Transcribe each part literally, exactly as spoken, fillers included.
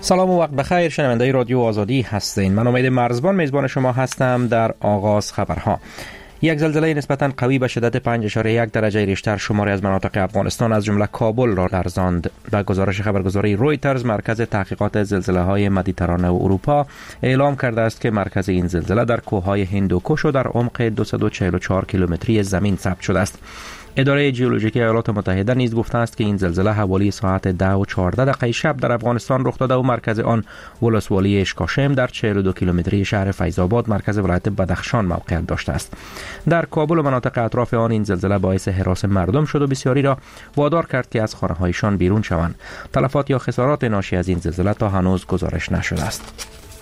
سلام و وقت بخیر، شنونده رادیو آزادی هستین. من امید مرزبان میزبان شما هستم در آغاز خبرها. یک زلزله نسبتاً قوی به شدت پنج اشاره یک درجه ریشتر شماری از مناطق افغانستان از جمله کابل را لرزاند. به گزارش خبرگزاری رویترز، مرکز تحقیقات زلزله‌های مدیترانه و اروپا اعلام کرده است که مرکز این زلزله در کوههای هندوکش و در عمق دویست و چهل و چهار کیلومتری زمین ثبت شده است. اداره ژئولوژیکی ایالات متحده نیز گفته است که این زلزله حوالی ساعت ده و چهارده دقیقه شب در افغانستان رخ داده و مرکز آن ولسوالی اشکاشم در چهل و دو کیلومتری شهر فیض‌آباد مرکز ولایت بدخشان موقعیت داشته است. در کابل و مناطق اطراف آن این زلزله باعث هراس مردم شد و بسیاری را وادار کرد که از خانه‌هایشان بیرون شوند. تلفات یا خسارات ناشی از این زلزله تا هنوز گزارش نشده است.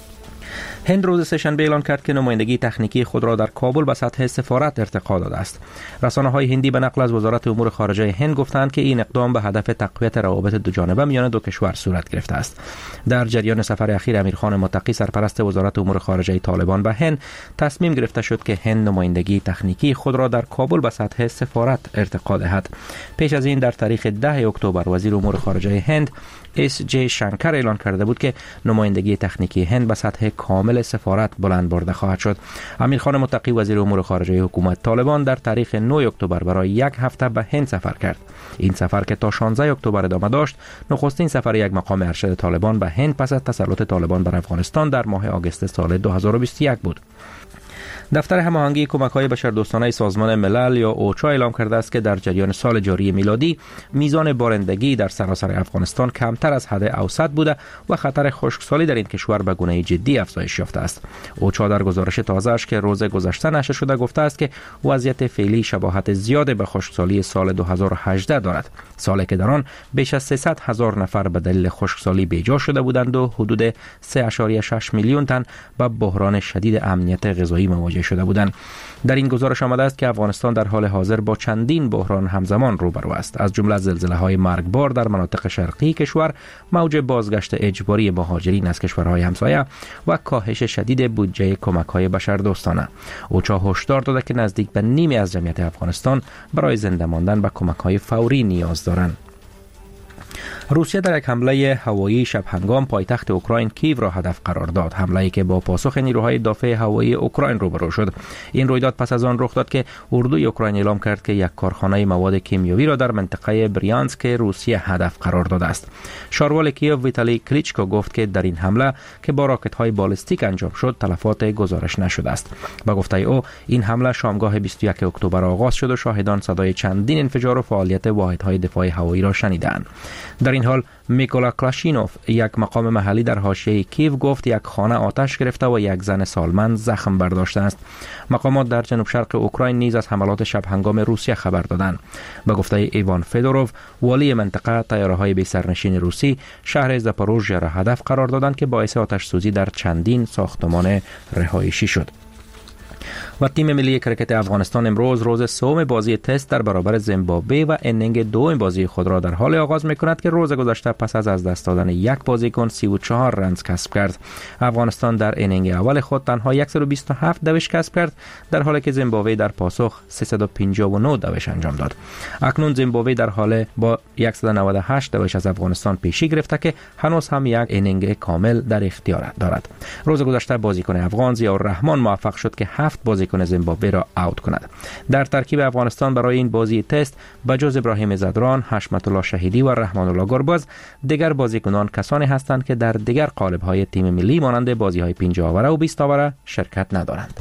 هند روز سه‌شنبه اعلام کرد که نمایندگی تکنیکی خود را در کابل به سطح سفارت ارتقا داده است. رسانه‌های هندی به نقل از وزارت امور خارجه هند گفتند که این اقدام به هدف تقویت روابط دو جانبه میان دو کشور صورت گرفته است. در جریان سفر اخیر امیرخان متقی سرپرست وزارت امور خارجه طالبان به هند، تصمیم گرفته شد که هند نمایندگی تکنیکی خود را در کابل به سطح سفارت ارتقا دهد. پیش از این در تاریخ ده اکتبر وزیر امور خارجه هند اس جی شنکر اعلان کرده بود که نمایندگی تکنیکی هند به سطح کامل سفارت بلند برده خواهد شد. امیرخان متقی وزیر امور خارجه حکومت طالبان در تاریخ نه اکتبر برای یک هفته به هند سفر کرد. این سفر که تا شانزده اکتبر ادامه داشت، نخستین سفر یک مقام ارشد طالبان به هند پس از تسلط طالبان بر افغانستان در ماه آگوست سال دو هزار و بیست و یک بود. دفتر هماهنگی کمک‌های بشردوستانه سازمان ملل یا اوچا اعلام کرده است که در جریان سال جاری میلادی میزان بارندگی در سراسر افغانستان کمتر از حد اوسط بوده و خطر خشکسالی در این کشور به گونه جدی افزایش یافته است. اوچا در گزارش تازه‌اش که روز گذشته نشر شده گفته است که وضعیت فعلی شباهت زیاد به خشکسالی سال دو هزار و هجده دارد، سالی که در آن بیش از سیصد هزار نفر به دلیل خشکسالی بیجا شده بودند و حدود سه ممیز شش میلیون تن به بحران شدید امنیت غذایی مواجه شده بودند. در این گزارش آمده است که افغانستان در حال حاضر با چندین بحران همزمان روبرو است، از جمله زلزله‌های مرگبار در مناطق شرقی کشور، موج بازگشت اجباری مهاجرین از کشورهای همسایه و کاهش شدید بودجه کمک‌های بشردوستانه. اوچا هشدار داده که نزدیک به نیمی از جمعیت افغانستان برای زنده ماندن به کمک‌های فوری نیاز دارند. روسیه در یک حمله هوایی شب هنگام پایتخت اوکراین کیو را هدف قرار داد، حمله‌ای که با پاسخ نیروهای دفاع هوایی اوکراین روبرو شد. این رویداد پس از آن رخ داد که اردوی اوکراین اعلام کرد که یک کارخانه مواد کیمیایی را در منطقه بریانسک روسیه هدف قرار داده است. شاروال کیو ویتالی کلیچکو گفت که در این حمله که با راکت‌های بالستیک انجام شد تلفات گزارش نشده است. با گفته او این حمله شامگاه بیست و یک اکتبر آغاز شد و شاهدان صدای چندین انفجار و فعالیت واحدهای دفاع هوایی را شنیدند. در این حال میکولا کلاشینوف، یک مقام محلی در حاشیه کیو، گفت یک خانه آتش گرفته و یک زن سالمند زخم برداشته است. مقامات در جنوب شرق اوکراین نیز از حملات شب هنگام روسیه خبر دادند. به گفته ایوان فدوروف، والی منطقه، طیاره‌های بی سرنشین روسی شهر زاپاروژیا را هدف قرار دادند که باعث آتش سوزی در چندین ساختمان رهایشی شد. و تیم ملی کرکت افغانستان امروز روز سوم بازی تست در برابر زیمبابوه و انینگ دوم بازی خود را در حال آغاز می‌کند که روز گذشته پس از از دست دادن یک بازیکن سی و چهار رنز کسب کرد. افغانستان در انینگ اول خود تنها صد و بیست و هفت دوش کسب کرد، در حالی که زیمبابوه در پاسخ سیصد و پنجاه و نه دوش انجام داد. اکنون زیمبابوه در حال با صد و نود و هشت دوش از افغانستان پیشی گرفته که هنوز هم یک انینگ کامل در اختیار دارد. روز گذشته بازیکن افغان ضیاءالرحمن موفق شد که هفت بازیکن زیمبابوه را اوت کند. در ترکیب افغانستان برای این بازی تست بجز ابراهیم زدران، حشمت الله شهیدی و رحمان الله گرباز، دیگر بازیکنان کسانی هستند که در دیگر قالب‌های تیم ملی مانند بازی‌های پنجاه آوره و بیست آوره شرکت ندارند.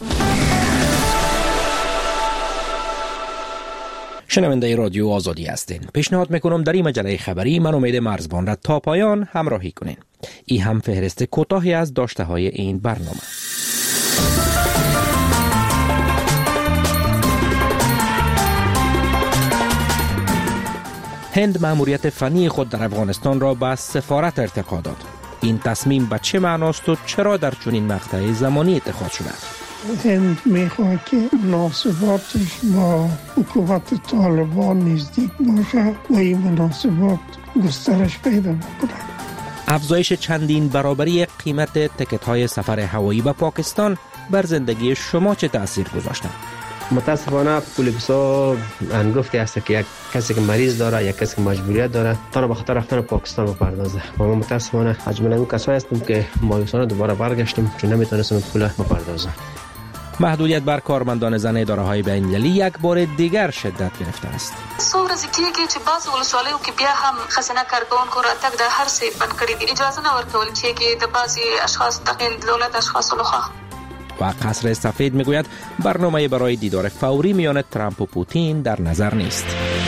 شنونده رادیو آزادی هستین. پیشنهاد میکنم در این مجله خبری من امید مرزبان را تا پایان همراهی کنین. این هم فهرست کوتاهی از داشته های این برنامه. هند مأموریت فنی خود در افغانستان را به سفارت ارتقا داد. این تصمیم به چه معناست و چرا در چنین مقطع زمانی اتخاذ شده؟ هند میخواد که مناسباتش با حکومت طالبان نزدیک باشه و این مناسبات گسترش پیدا بکنه. افزایش چندین برابری قیمت تکت های سفر هوایی به پاکستان بر زندگی شما چه تأثیر گذاشته؟ متاسفانه پولیسا انگفتی هست که یک کسی که مریض داره، یک کسی که مجبوریت داره تا به خاطر رفتن پاکستان بپردازه. و ما متاسفانه از جمله اون کسایی هستیم که مایوسانه دوباره برگشتیم چون نمیتونستیم پول بپردازیم. محدودیت بر کارمندان زن اداره‌های بین‌المللی یک بار دیگر شدت گرفته است. څو ورځې کېږي چې بعض ولسوالیو کې بیا هم ښځینه کارکوونکو راتګ د هر څه بند کړي دي. اجازه نه ورکول کېږي د بعضې اشخاص داخل دولت اشخاصو لخوا. و قصر سفید میگوید برنامه برای دیدار فوری میان ترامپ و پوتین در نظر نیست.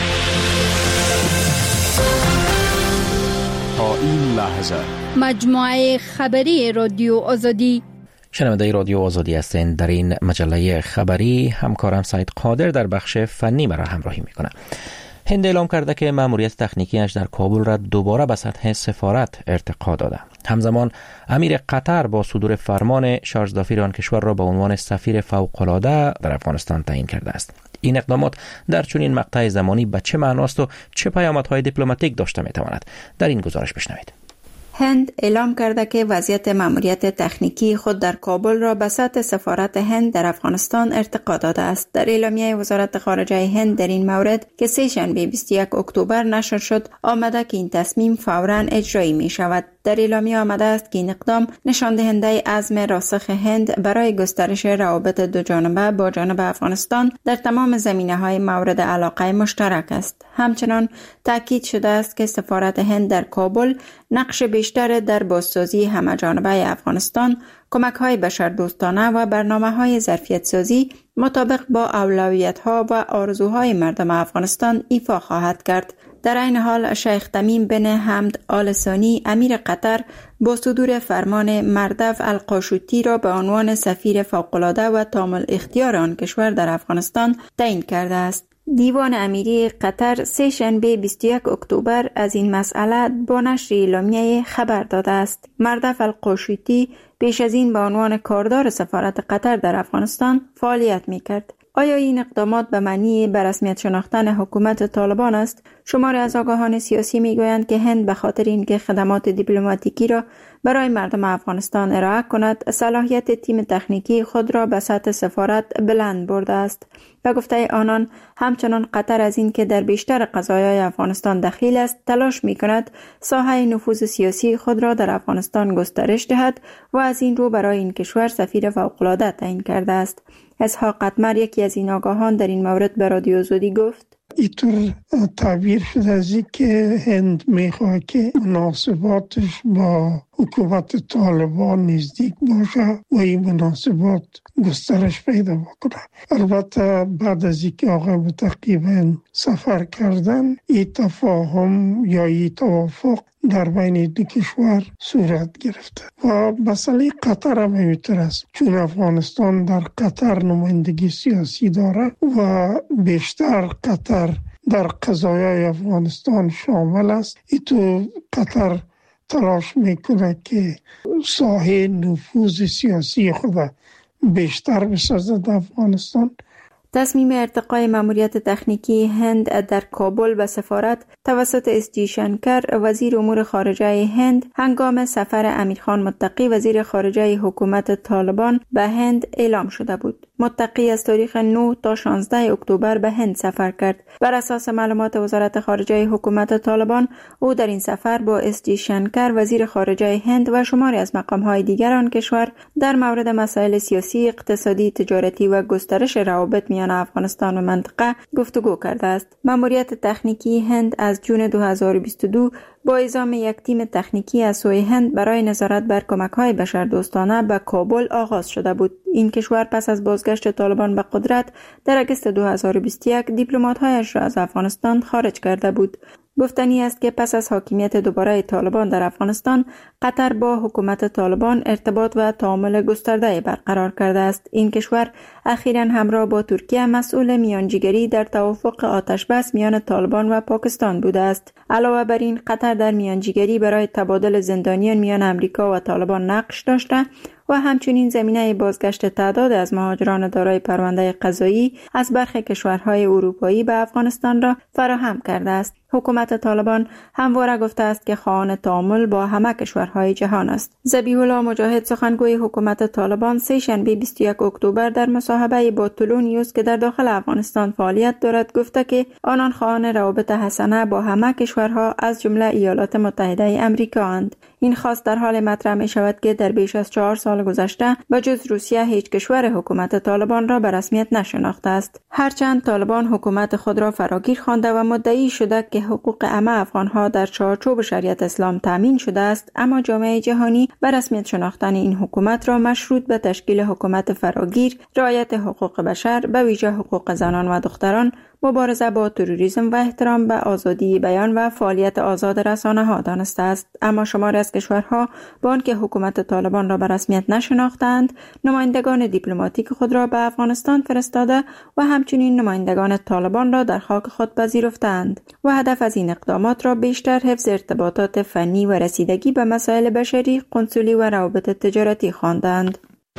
تا این لحظه مجموعه خبری رادیو آزادی. شنونده رادیو آزادی هستند. در این مجله خبری همکارم سعید قادر در بخش فنی مرا همراهی میکنه. هند اعلام کرده که مأموریت تکنیکیش در کابل را دوباره به سطح سفارت ارتقا داده. همزمان امیر قطر با صدور فرمان شارژ دافیر آن کشور را به عنوان سفیر فوق‌العاده در افغانستان تعیین کرده است. این اقدامات در چنین مقطع زمانی به چه معناست و چه پیامدهای دیپلماتیک داشته میتواند؟ در این گزارش بشنوید. هند اعلام کرده که وضعیت مأموریت تکنیکی خود در کابل را به سطح سفارت هند در افغانستان ارتقا داده است. در اعلامیه وزارت خارجه هند در این مورد که سه شنبه بیست و یک اکتبر نشر شد آمده که این تصمیم فوراً اجرایی می شود. در اعلامیه آمده است که این اقدام نشان دهنده عزم راسخ هند برای گسترش روابط دو جانبه با جانب افغانستان در تمام زمینه‌های مورد علاقه مشترک است. همچنان تاکید شده است که سفارت هند در کابل نقش بیشتر در بازسازی همه‌جانبه افغانستان، کمک‌های بشردوستانه و برنامه‌های ظرفیت‌سازی مطابق با اولویت‌ها و آرزوهای مردم افغانستان ایفا خواهد کرد. در این حال شیخ تمیم بن حمد آل ثانی امیر قطر با صدور فرمان مردف القاشوتی را به عنوان سفیر فوق‌العاده و تام الاختیار آن کشور در افغانستان تعیین کرده است. دیوان امیری قطر سه شنبه بیست و یک اکتبر از این مسئله با نشر اعلامیه خبر داده است. مردف القاشوتی پیش از این به عنوان کاردار سفارت قطر در افغانستان فعالیت می‌کرد. آیا این اقدامات به معنی به رسمیت شناختن حکومت طالبان است؟ شماری از آگاهان سیاسی میگویند که هند به خاطر اینکه خدمات دیپلماتیکی را برای مردم افغانستان ارائه کند، صلاحیت تیم تکنیکی خود را به سطح سفارت بلند برده است. به گفته آنان، همچنان قطر از این که در بیشتر قضایای افغانستان دخیل است، تلاش می کند ساحه نفوذ سیاسی خود را در افغانستان گسترش دهد و از این رو برای این کشور سفیر فوق‌العاده تعیین کرده است. اسحاق قطمر یکی از این آگاهان در این مورد به رادیو آزادی گفت: اینطور تعبیر شده از این که هند میخواد که مناسباتش با حکومت طالبان نزدیک باشه و این مناسبات گسترش پیدا بکنه. البته بعد از اینکه آقای متقیبن سفر کردن، این تفاهم یا این توافق در بین دو کشور صورت گرفته و مسئله قطر هم همینطور است، چون افغانستان در قطر نمایندگی سیاسی داره و بیشتر قطر در قضایای افغانستان شامل است. ای تو قطر تلاش میکنه که ساحه نفوذ سیاسی خود بیشتر بسازد در افغانستان. تصمیم ارتقای مأموریت تکنیکی هند در کابل به سفارت توسط اس جی شنکر وزیر امور خارجه هند هنگام سفر امیرخان متقی وزیر خارجه حکومت طالبان به هند اعلام شده بود. متقی از تاریخ نه تا شانزده اکتبر به هند سفر کرد. بر اساس معلومات وزارت خارجه حکومت طالبان، او در این سفر با اس جی شنکر وزیر خارجه هند و شماری از مقام‌های دیگر آن کشور در مورد مسائل سیاسی، اقتصادی، تجارتی و گسترش روابط میان افغانستان و منطقه گفتگو کرده است. مأموریت تکنیکی هند از جون دو هزار و بیست و دو با اعزام یک تیم تکنیکی از سوی هند برای نظارت بر کمک‌های بشردوستانه به کابل آغاز شده بود. این کشور پس از بازگشت طالبان به قدرت در اگست دو هزار و بیست و یک دیپلمات‌هایش را از افغانستان خارج کرده بود. گفتنی است که پس از حاکمیت دوباره طالبان در افغانستان، قطر با حکومت طالبان ارتباط و تعامل گسترده برقرار کرده است. این کشور اخیراً همراه با ترکیه مسئول میانجیگری در توافق آتشبس میان طالبان و پاکستان بوده است. علاوه بر این، قطر در میانجیگری برای تبادل زندانیان میان امریکا و طالبان نقش داشته و همچنین زمینه بازگشت تعداد از مهاجران دارای پرونده قضایی از برخی کشورهای اروپایی به افغانستان را فراهم کرده است. حکومت طالبان همواره گفته است که خواهان تعامل با همه کشورهای جهان است. ذبیح الله مجاهد سخنگوی حکومت طالبان سه شنبه بیست و یک اکتبر در مصاحبه با طلوع نیوز که در داخل افغانستان فعالیت دارد گفته که آنان خواهان روابط حسنه با همه کشورها از جمله ایالات متحده آمریکا اند. این خواست در حال مطرح می شود که در بیش از چهار سال گذشته بجز روسیه هیچ کشور حکومت طالبان را به رسمیت نشناخته است. هرچند طالبان حکومت خود را فراگیر خوانده و مدعی شده که حقوق همه افغانها در چارچوب شریعت اسلام تامین شده است، اما جامعه جهانی به رسمیت شناختن این حکومت را مشروط به تشکیل حکومت فراگیر، رعایت حقوق بشر به ویژه حقوق زنان و دختران، مبارزه با تروریسم و احترام به آزادی بیان و فعالیت آزاد رسانه‌ها دانسته است. اما شماری از کشورها با آنکه حکومت طالبان را به رسمیت نشناختند، نمایندگان دیپلماتیک خود را به افغانستان فرستاده و همچنین نمایندگان طالبان را در خاک خود پذیرفتند و هدف از این اقدامات را بیشتر حفظ ارتباطات فنی و رسیدگی به مسائل بشری، قنسولی و روابط تجارتی خواندند.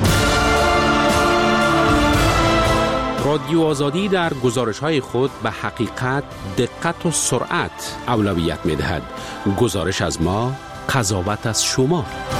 رادیو آزادی در گزارش‌های خود به حقیقت، دقت و سرعت اولویت می‌دهد. گزارش از ما، قضاوت از شما.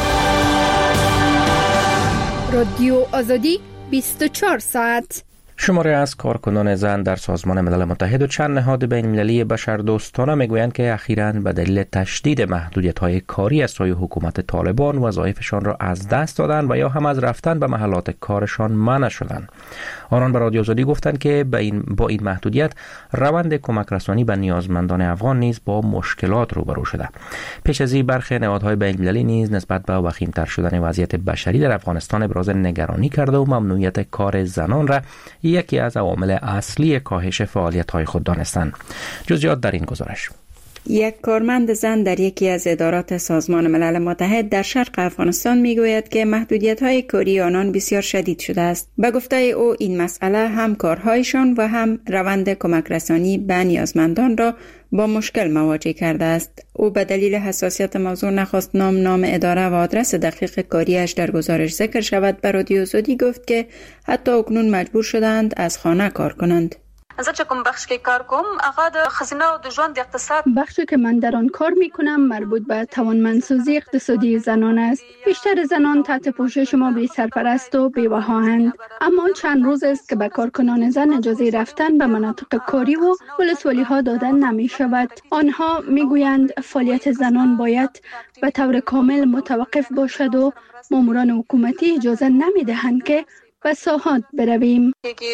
رادیو آزادی بیست و چهار ساعت. شماره از کارکنان زن در سازمان ملل متحد و چند نهاد بین‌المللی بشردوستانه میگویند که اخیراً به دلیل تشدید محدودیت‌های کاری از سوی حکومت طالبان وظایفشان را از دست دادند و یا هم از رفتن به محلات کارشان منع شدند. آنان به رادیو آزادی گفتند که با این با این محدودیت روند کمک رسانی به نیازمندان افغان نیز با مشکلات روبرو شده. پیش از این برخی نهادهای بین‌المللی نیز نسبت به وخیم‌تر شدن وضعیت بشری در افغانستان ابراز نگرانی کرده و ممنوعیت کار زنان را یکی از عوامل اصلی کاهش فعالیت‌های خود دانستند. جزئیات در این گزارش. یک کارمند زن در یکی از ادارات سازمان ملل متحد در شرق افغانستان میگوید که محدودیت‌های کاری آنان بسیار شدید شده است. به گفته او این مسئله هم کارهایشان و هم روند کمک رسانی به نیازمندان را با مشکل مواجه کرده است. او به دلیل حساسیت موضوع نخواست نام نام اداره و آدرس دقیق کاریش در گزارش ذکر شود. به رادیو آزادی گفت که حتی اکنون مجبور شدند از خانه کار کنند. زه چې کوم بخش کې کار کوم هغه د خزینه او د ژوند اقتصاد بخشی که من در آن کار می کنم مربوط به توانمندسازی اقتصادی زنان است. بیشتر زنان تحت پوشش ما بی سرپرست و بی‌وفااند، اما چند روز است که به کارکنان زن اجازه رفتن به مناطق کاری و ولسوالی ها دادن نمی شود. آنها می گویند فعالیت زنان باید به طور کامل متوقف باشد و ماموران حکومتی اجازه نمی دهند که و ساحات برویم.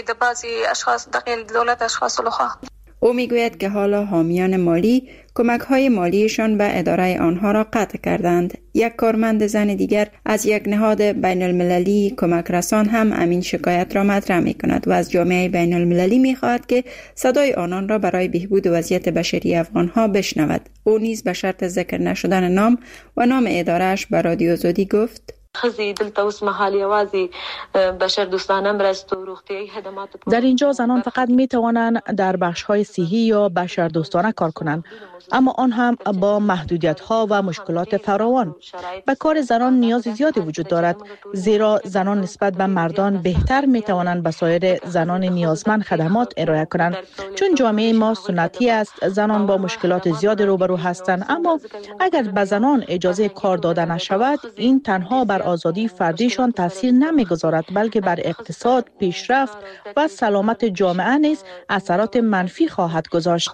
او میگوید که حالا حامیان مالی کمک های مالیشان به اداره آنها را قطع کردند. یک کارمند زن دیگر از یک نهاد بین المللی کمک رسان هم همین شکایت را مطرح می کند و از جامعه بین المللی می خواهد که صدای آنان را برای بهبود وضعیت بشری افغان ها بشنود. او نیز به شرط ذکر نشدن نام و نام ادارهش به رادیو آزادی گفت: خزی دلته اوس مهال یوازې بشر دوستانه مرستو روغتیایی خدمات در اینجا زنان فقط می توانند در بخش‌های صحی یا بشر دوستانه کار کنند، اما آن هم با محدودیت‌ها و مشکلات فراوان. به کار زنان نیاز زیادی وجود دارد، زیرا زنان نسبت به مردان بهتر می توانند به سایر زنان نیازمند خدمات ارائه کنند. چون جامعه ما سنتی است، زنان با مشکلات زیادی روبرو هستند، اما اگر به زنان اجازه کار داده نشود، این تنها بر آزادی فردیشان تاثیر نمیگذارد، بلکه بر اقتصاد، پیشرفت و سلامت جامعه نیز اثرات منفی خواهد گذاشت.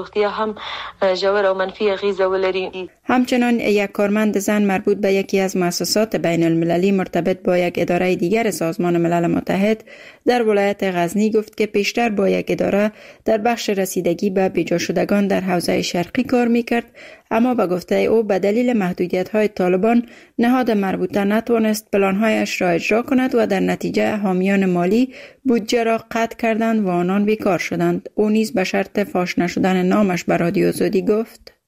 همچنان یک کارمند زن مربوط به یکی از مؤسسات بین المللی مرتبط با یک اداره دیگر سازمان ملل متحد در ولایت غزنی گفت که پیشتر با یک اداره در بخش رسیدگی به بیجا شدگان در حوزه شرقی کار میکرد، اما به گفته او به دلیل محدودیت‌های طالبان نهاد مربوطه نتوانست پلان‌هایش را اجرا کند و در نتیجه حامیان مالی بودجه را قطع کردند و آنان بیکار شدند. او نیز به شرط فاش نشدن نامش به رادیو آزادی گفت: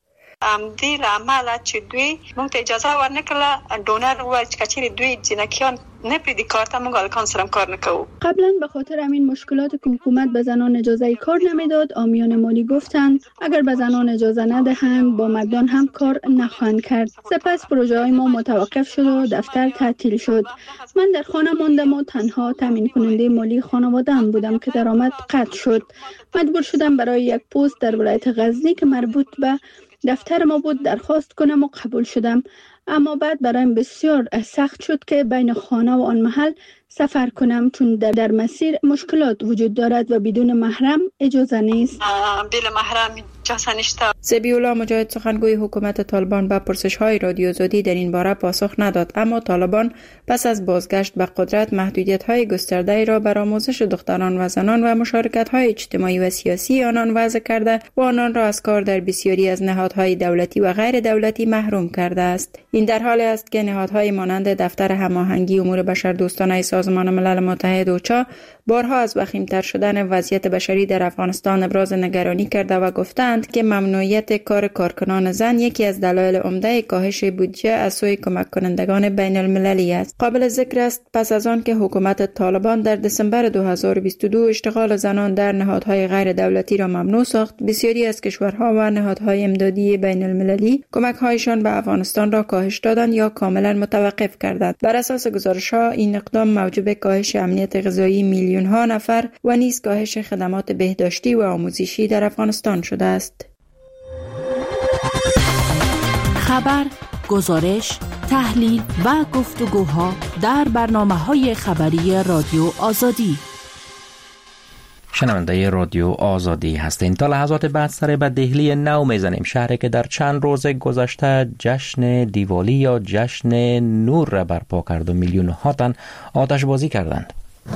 امدی عمل چې دوی مونږ ته اجازه ورنکړه ډونر و چې کچېری دوی جنکیان نه پریدی کار ته مونږ الکان سره کار نکوو. قبلا به خاطر همین مشکلات که حکومت به زنان اجازه کار نمیداد، عامیان مالی گفتند اگر به زنان اجازه ندهند با مردان هم کار نخواهند کرد. سپس پروژه های ما متوقف شد و دفتر تعطیل شد. من در خانه ماندم و تنها تامین کننده مالی خانواده‌ام بودم که درآمد قطع شد. مجبور شدم برای یک پست در ولایت غزنی که مربوط به دفتر ما بود درخواست کنم و قبول شدم. اما بعد برایم بسیار سخت شد که بین خانه و آن محل سفر کنم، چون در, در مسیر مشکلات وجود دارد و بدون محرم اجازه نیست. بلا محرم اجازه نشته. ذبیح‌الله مجاهد سخنگوی حکومت طالبان به پرسش‌های رادیو آزادی در این باره پاسخ نداد، اما طالبان پس از بازگشت به قدرت محدودیت‌های گسترده‌ای را بر آموزش دختران و زنان و مشارکت‌های اجتماعی و سیاسی آنان وضع کرده و آنان را از کار در بسیاری از نهادهای دولتی و غیر دولتی محروم کرده است. این در حالی است که نهادهای مانند دفتر هماهنگی امور بشردوستانه سازمان ملل متحد اوچا بارها از وخیم‌تر شدن وضعیت بشری در افغانستان ابراز نگرانی کرده و گفتند که ممنوعیت کار کارکنان زن یکی از دلایل عمده کاهش بودجه از سوی کمک کنندگان بین المللی است. قابل ذکر است پس از آن که حکومت طالبان در دسامبر دو هزار و بیست و دو اشتغال زنان در نهادهای غیر دولتی را ممنوع ساخت، بسیاری از کشورها و نهادهای امدادی بین المللی کمک‌هایشان به افغانستان را کاهش دادند یا کاملا متوقف کردند. بر اساس گزارش‌ها این اقدام موجب کاهش امنیت غذایی میلیون ها نفر و نیز کاهش خدمات بهداشتی و آموزشی در افغانستان شده است. خبر، گزارش، تحلیل و گفتگوها در برنامه‌های خبری رادیو آزادی. شنونده رادیو آزادی هستین. تا لحظات بعد سر به دهلی نو میزنیم، شهری که در چند روز گذشته جشن دیوالی یا جشن نور را برپا کرد و میلیون ها تن آتش بازی کردند.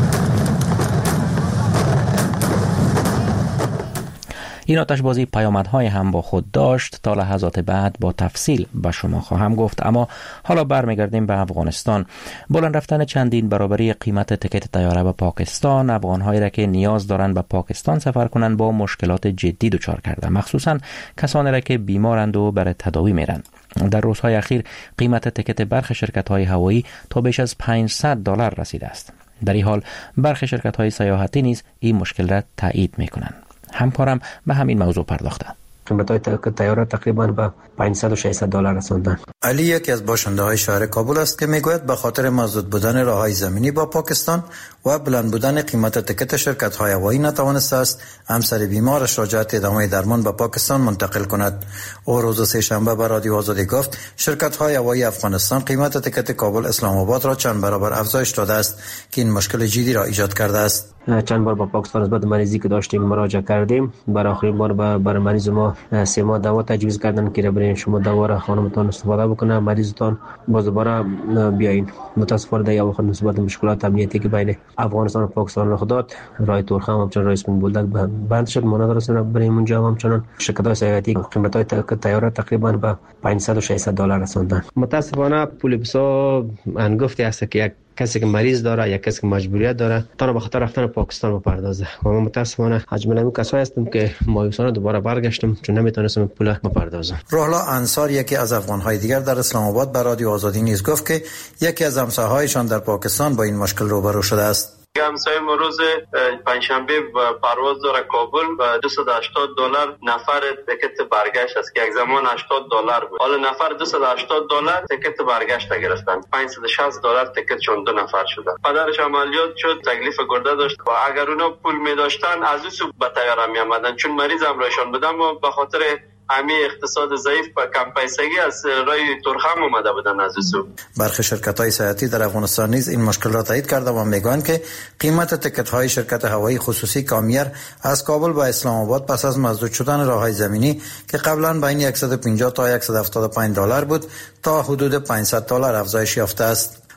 این آتشبازی پیامدهای هم با خود داشت. تا لحظات بعد با تفصیل به شما خواهم گفت، اما حالا برمیگردیم به افغانستان. بلند رفتن چندین برابری قیمت تکت طیاره به پاکستان افغان‌هایی را که نیاز دارند به پاکستان سفر کنند با مشکلات جدی دچار کرده، مخصوصا کسانی را که بیمارند و برای تداوی میرند. در روزهای اخیر قیمت تکت برخی شرکت‌های هوایی تا بیش از پانصد دلار رسیده است. در این حال برخی شرکت‌های سیاحتی نیز این مشکل را تایید می‌کنند. همکارم به همین موضوع پرداخته. قیمت‌های طیاره تقریباً به پانصد و ششصد دلار رساندند. علی یکی از باشنده‌های شهر کابل است که میگوید به خاطر مسدود بودن راه‌های زمینی با پاکستان و بلند بودن قیمت تکت شرکت‌های هوایی نتوانسته است همسر بیمارش را جهت ادامه درمان به پاکستان منتقل کند. او روز سه‌شنبه به رادیو آزادی گفت شرکت‌های هوایی افغانستان قیمت تکت کابل اسلام آباد را چند برابر افزایش داده است که این مشکل جدی را ایجاد کرده است. چند بار با پاکستان نسبت مریضی که داشتیم مراجعه کردیم. برای آخرین بار برای مریض ما سه ماه دوا تجویز کردن که برای شما دوا را خانمتان استفاده بکنه، مریضتان باز دوباره بیاین. متاسفانه در یا وقت نسبت مشکلات امنیتی که بین افغانستان و پاکستان رخ داد، راه تورخم همچنان راه اسمون بولدک بند شد. ما ندارستیم برای اونجا همچنان شرکت‌های سیاحتی قیمت‌های طیاره تقریبا به پانصد و ششصد دلار رساندن. متاسفانه پول بسا انگفتی است که یک کسی که مریض داره یا کسی که مجبوریت داره تا به خاطر رفتن پاکستان بپردازه. و ما متاسفانه حجم اون کسایی هستیم که مایوسانه دوباره برگشتم چون نمیتونستم پول بپردازم. روحلا انصار یکی از افغان‌های دیگر در اسلام آباد به رادیو آزادی نیز گفت که یکی از همسایه‌هایشان در پاکستان با این مشکل روبرو شده است. همسایه ما روز پنجشنبه پرواز داره کابل و دویست و هشتاد دلار نفر تکت برگشت است که یک زمان هشتاد دلار بود. حالا نفر دویست و هشتاد دلار تکت برگشت گرفتن. پانصد و شصت دلار تکت چون دو نفر شده. پدرش عملیات شد، تکلیف گرده داشت و اگر اونا پول می داشتن از اون سو به طیاره می آمدن چون مریض همراهشان بودن و به خاطر همه اقتصاد ضعیف و کم پیسگی از رای تورخم اومده بودن از سو. برخی شرکت‌های سیاحتی در افغانستان نیز این مشکل را تایید کرده و میگویند که قیمت تکت‌های شرکت هوایی خصوصی کامیر از کابل به اسلام آباد پس از مسدود شدن راه‌های زمینی که قبلا بین صد و پنجاه تا صد و هفتاد و پنج دلار بود تا حدود پانصد دلار افزایش یافته است.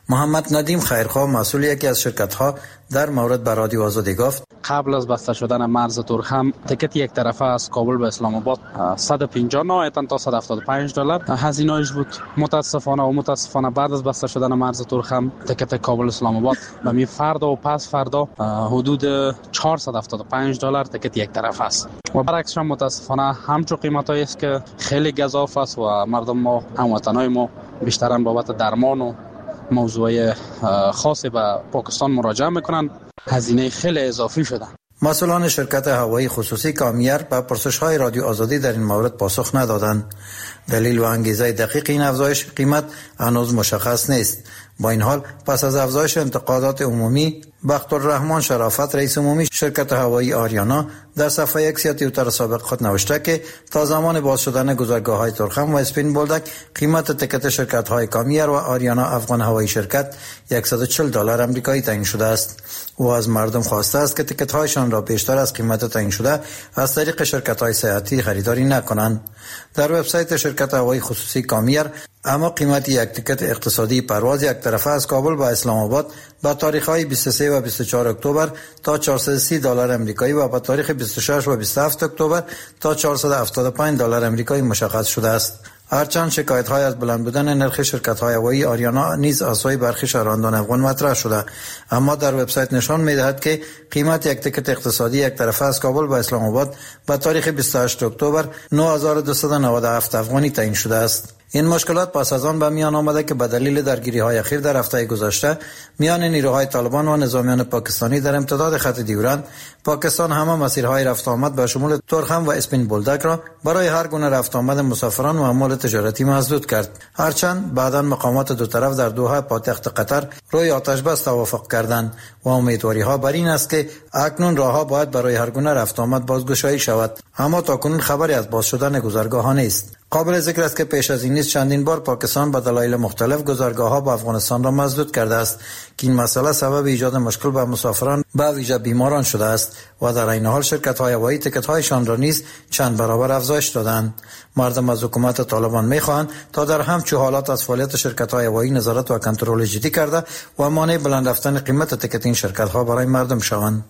محمد ندیم خیرخواه مسئول یکی از شرکت‌ها در مورد به رادیو آزادی گفت قبل از بسته شدن مرز تورخم تکت یک طرفه از کابل به اسلام آباد صد و پنجاه نهایتاً تا صد و هفتاد و پنج دلار هزینه‌اش بود. متاسفانه و متاسفانه بعد از بسته شدن مرز تورخم تکت کابل اسلام آباد به می فردا و پس فردا حدود چهارصد و هفتاد و پنج دلار تکت یک طرفه است و برعکسش متاسفانه همچون قیمتایی است که خیلی گزاف است و مردم ما هموطنای ما بیشتراً بابت درمان و موضوع خاصی به پاکستان مراجعه میکنن. هزینه خیلی اضافی شده. مسئولان شرکت هوایی خصوصی کامیر به پرسش‌های رادیو آزادی در این مورد پاسخ ندادند. دلیل و انگیزه دقیق این افزایش قیمت هنوز مشخص نیست. با این حال پس از افزایش انتقادات عمومی، بختالرحمن شرافت رئیس عمومی شرکت هوایی آریانا در صفحه اکس یا توییتر سابق خود نوشته که تا زمان باز شدن گذرگاه‌های تورخم و اسپین بولدک قیمت تکت شرکت‌های کامیر و آریانا افغان هوایی شرکت صد و چهل دلار آمریکایی تعیین شده است. او از مردم خواسته است که تکت‌هایشان را بیشتر از قیمت تعیین شده از طریق شرکت‌های سیاحتی خریداری نکنند. در وبسایت شرکت هوایی خصوصی کامیر اما قیمت یک تکت اقتصادی پرواز یک طرفه از کابل به اسلام آباد با تاریخ‌های بیست و سه و بیست و چهار اکتبر تا چهارصد و سی دلار آمریکایی و با تاریخ بیست و شش و بیست و هفت اکتبر تا چهارصد و هفتاد و پنج دلار آمریکایی مشخص شده است. هرچند شکایت‌های از بلند بودن نرخ شرکت‌های هوایی آریانا نیز از سوی برخی شهروندان افغان مطرح شده، اما در وبسایت نشان می‌دهد که قیمت یک تکت اقتصادی یک طرفه از کابل به اسلام آباد با تاریخ بیست و هشت اکتبر نه هزار و دویست و نود و هفت افغانی تعیین شده است. این مشکلات پس از آن به میان آمده که به دلیل درگیری‌های اخیر در هفته گذشته میان نیروهای طالبان و نظامیان پاکستانی در امتداد خط دیورند، پاکستان همه مسیرهای رفت آمد به شمول تورخم و اسپین بولدک را برای هر گونه رفت آمد مسافران و اموال تجارتی مسدود کرد. هرچند بعداً مقامات دو طرف در دوحه پایتخت قطر روی آتش بس توافق کردند و امیدواری‌ها بر این است که اکنون راه‌ها باید برای هر گونه رفت آمد بازگشایی شود، اما تاکنون خبری از باز شدن گذرگاه‌ها نیست. قابل ذکر است که پیش از این نیز چندین بار پاکستان به دلایل مختلف گذرگاه‌ها به افغانستان را مسدود کرده است که این مسئله سبب ایجاد مشکل به مسافران به ویژه بیماران شده است و در این حال شرکت‌های هوایی تکت‌هایشان را نیز چند برابر افزایش دادند. مردم از حکومت طالبان می‌خواهند تا در همچون حالات از فعالیت شرکت‌های هوایی نظارت و کنترل جدی کرده و مانع بلند رفتن قیمت تکت این شرکت‌ها برای مردم شوند.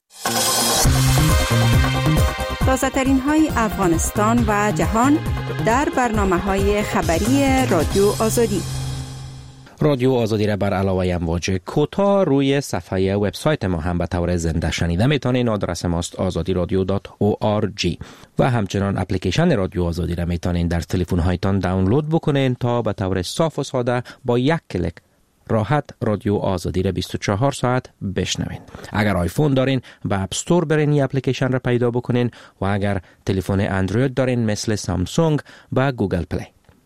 تازه ترین های افغانستان و جهان در برنامه های خبری رادیو آزادی. رادیو آزادی را بر علاوه امواج کوتاه روی صفحه وبسایت ما هم به طور زنده شنیده میتونین. آدرس ماست آزادی رادیو دات او آر جی و همچنان اپلیکیشن رادیو آزادی را میتونین در تلفن هایتان دانلود بکنین تا به طور صاف و ساده با یک کلیک راحت رادیو آزادی را بیست و چهار ساعت بشنوین. اگر آیفون دارین به اپ استور برین این اپلیکیشن را پیدا بکنین و اگر تلفن اندروید دارین مثل سامسونگ به گوگل پلی.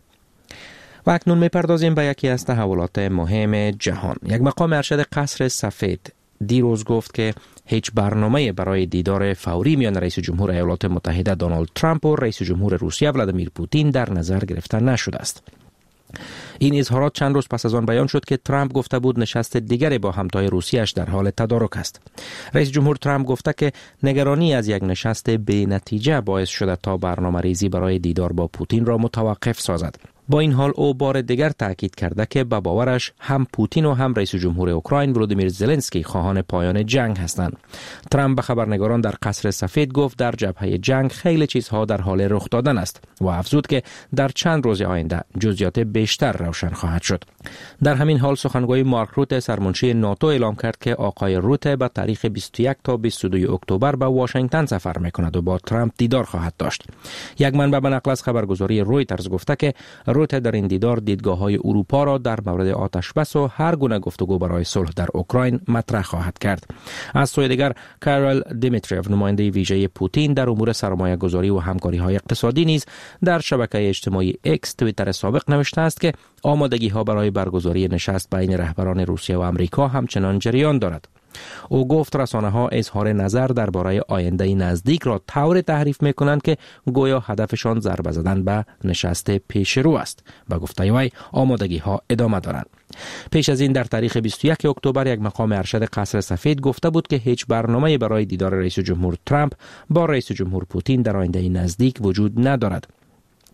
و اکنون میپردازیم به یکی از تحولات مهم جهان. یک مقام ارشد قصر سفید دیروز گفت که هیچ برنامه برای دیدار فوری میان رئیس جمهور ایالات متحده دونالد ترامپ و رئیس جمهور روسیه ولادیمیر پوتین در نظر گرفته نشده است. این اظهارات چند روز پس از آن بیان شد که ترامپ گفته بود نشست دیگری با همتای روسیه‌اش در حال تدارک است. رئیس جمهور ترامپ گفته که نگرانی از یک نشست بی نتیجه باعث شده تا برنامه ریزی برای دیدار با پوتین را متوقف سازد. با این حال او بار دیگر تاکید کرده که به باورش هم پوتین و هم رئیس جمهور اوکراین ولودیمیر زلنسکی خواهان پایان جنگ هستند. ترامپ به خبرنگاران در قصر سفید گفت در جبهه جنگ خیلی چیزها در حال رخ دادن است و افزود که در چند روز آینده جزئیات بیشتر روشن خواهد شد. در همین حال سخنگوی مارک روته سرمنشی ناتو اعلام کرد که آقای روته به تاریخ بیست و یک تا بیست و دو اکتبر به واشنگتن سفر می‌کند و با ترامپ دیدار خواهد داشت. یک منبع به نقل از خبرگزاری رویترز گفته که روته در این دیدار دیدگاه‌های اروپا را در مورد آتشبس و هر گونه گفتگو برای صلح در اوکراین مطرح خواهد کرد. از سوی دیگر کارل دیمیتریف نماینده ویژه پوتین در امور سرمایه‌گذاری و همکاری‌های اقتصادی نیز در شبکه اجتماعی اکس توییتر سابق نوشته است که آمادگی‌ها برای برگزاری نشست بین رهبران روسیه و آمریکا همچنان جریان دارد. او گفت رسانه‌ها اظهار نظر درباره آینده نزدیک را طور تحریف می‌کنند که گویا هدفشان ضربه زدن به نشست پیشرو است. با گفته وی آمادگی‌ها ادامه دارند. پیش از این در تاریخ بیست و یک اکتبر یک مقام ارشد قصر سفید گفته بود که هیچ برنامه‌ای برای دیدار رئیس جمهور ترامپ با رئیس جمهور پوتین در آینده نزدیک وجود ندارد.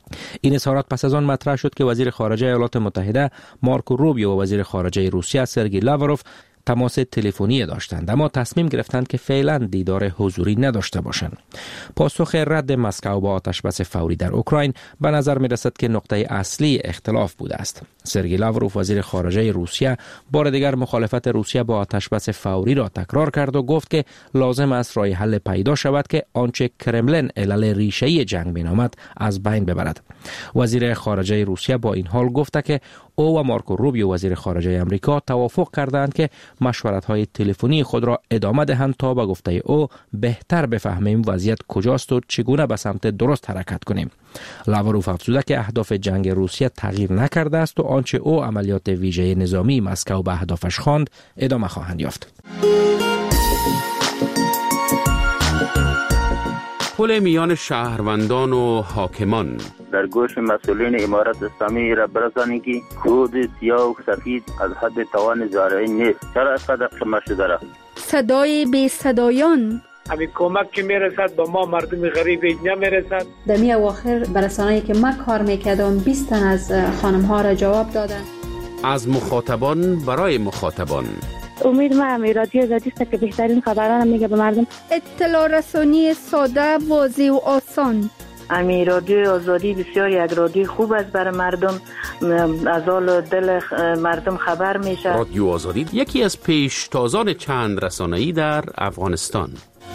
این اظهارات پس از آن مطرح شد که وزیر خارجه ایالات متحده مارکو روبیو و وزیر خارجه روسیه سرگئی لاوروف تماس تلفنی داشتند، اما تصمیم گرفتند که فعلا دیدار حضوری نداشته باشند. پاسخ رد مسکو با آتشبس فوری در اوکراین به نظر می رسد که نقطه اصلی اختلاف بوده است. سرگئی لاوروف وزیر خارجه روسیه بار دیگر مخالفت روسیه با آتشبس فوری را تکرار کرد و گفت که لازم است راه حل پیدا شود که آنچه کرملین علل ریشه‌ای جنگ مینامد از بین ببرد. وزیر خارجه روسیه با این حال گفت که او و مارکو روبیو وزیر خارجه آمریکا توافق کردند که مشورت‌های تلفنی خود را ادامه دهند تا به گفته او بهتر بفهمیم وضعیت کجاست و چگونه به سمت درست حرکت کنیم. لاوروف افزوده که اهداف جنگ روسیه تغییر نکرده است و آنچه او عملیات ویژه نظامی مسکو به اهدافش خواند ادامه خواهند یافت. پل میان شهروندان و حاکمان در گوش مسئولین امارت اسلامی را برسانید که خود سیاه و سفید از حد توان زارعی نیست. چرا اسقدر قمه شده را؟ صدای بی صدایان همین کمک که میرسد با ما مردم غریب نمیرسد. در می اواخر برسانه‌ای که ما کار میکردم بیست تن از خانم ها را جواب دادن. از مخاطبان برای مخاطبان. امید ما هم رادیو آزادی است که بهترین خبران میگه به مردم. اطلاع رسانی ساده، واضح و آسان. امی رادیو آزادی بسیار یک رادیو خوب است برای مردم، از حال دل مردم خبر میشه. رادیو آزادی یکی از پیشتازان چند رسانه‌ای در افغانستان.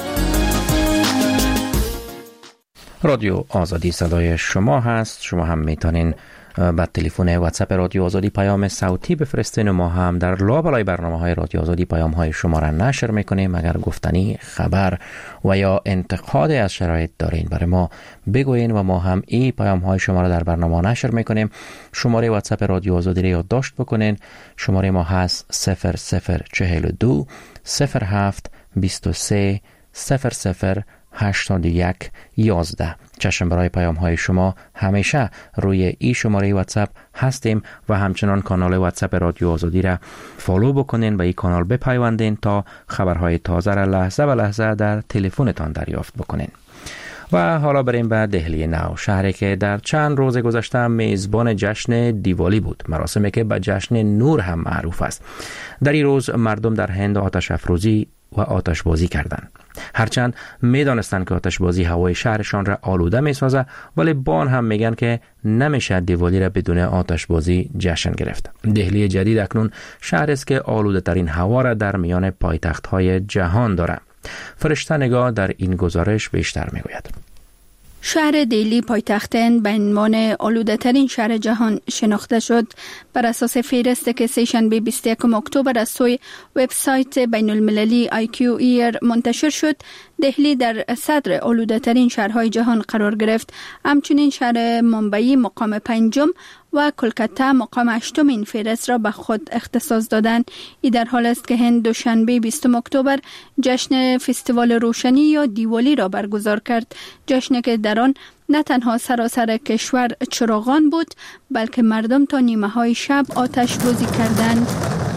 رادیو آزادی صدای شما هست. شما هم میتونین با تلفن واتساپ رادیو آزادی پیام صوتی بفرستین و ما هم در لابلای برنامه‌های رادیو آزادی پیام‌های شما را نشر میکنیم. اگر گفتنی، خبر و یا انتقاد از شرایط دارین برای ما بگوین و ما هم این پیام‌های شما را در برنامه نشر میکنیم. شماره واتساپ رادیو آزادی را یادداشت بکنین. شماره ما هست صفر صفر چهل و دو صفر هفت بیست و سه صفر صفر هشتاد و یک یازده. چشم برای پیام های شما همیشه روی این شماره واتساپ هستیم و همچنان کانال واتساپ رادیو آزادی را فالو بکنین و این کانال بپیوندین تا خبرهای تازه را لحظه به لحظه در تلفنتان دریافت بکنین. و حالا بریم به دهلی نو، شهری که در چند روز گذشته میزبان جشن دیوالی بود، مراسمی که به جشن نور هم معروف است. در این روز مردم در هند آتش افروزی و آتش بازی کردند. هرچند میدانستند که آتش بازی هوای شهرشان را آلوده میسازه، ولی بان هم میگن که نمیشه دیوالی را بدون آتش بازی جشن گرفت. دهلی جدید اکنون شهر است که آلوده ترین هوا را در میان پایتخت های جهان دارد. فرشته نگاه در این گزارش بیشتر میگوید. شهر دهلی پایتخت هند به عنوان آلوده ترین شهر جهان شناخته شد. بر اساس فهرستی که سه‌شنبه بیست و یکم اکتبر از سوی وبسایت بین المللی آی کیو ایر منتشر شد، دهلی در صدر آلوده ترین شهرهای جهان قرار گرفت. همچنین شهر ممبئی مقام پنجم و کلکته مقام هشتم این فهرست را به خود اختصاص دادند. این در حال است که هند دوشنبه بیستم اکتبر جشن فستیوال روشنی یا دیوالی را برگزار کرد، جشنی که در آن نه تنها سراسر کشور چراغان بود، بلکه مردم تا نیمه های شب آتش بازی کردند.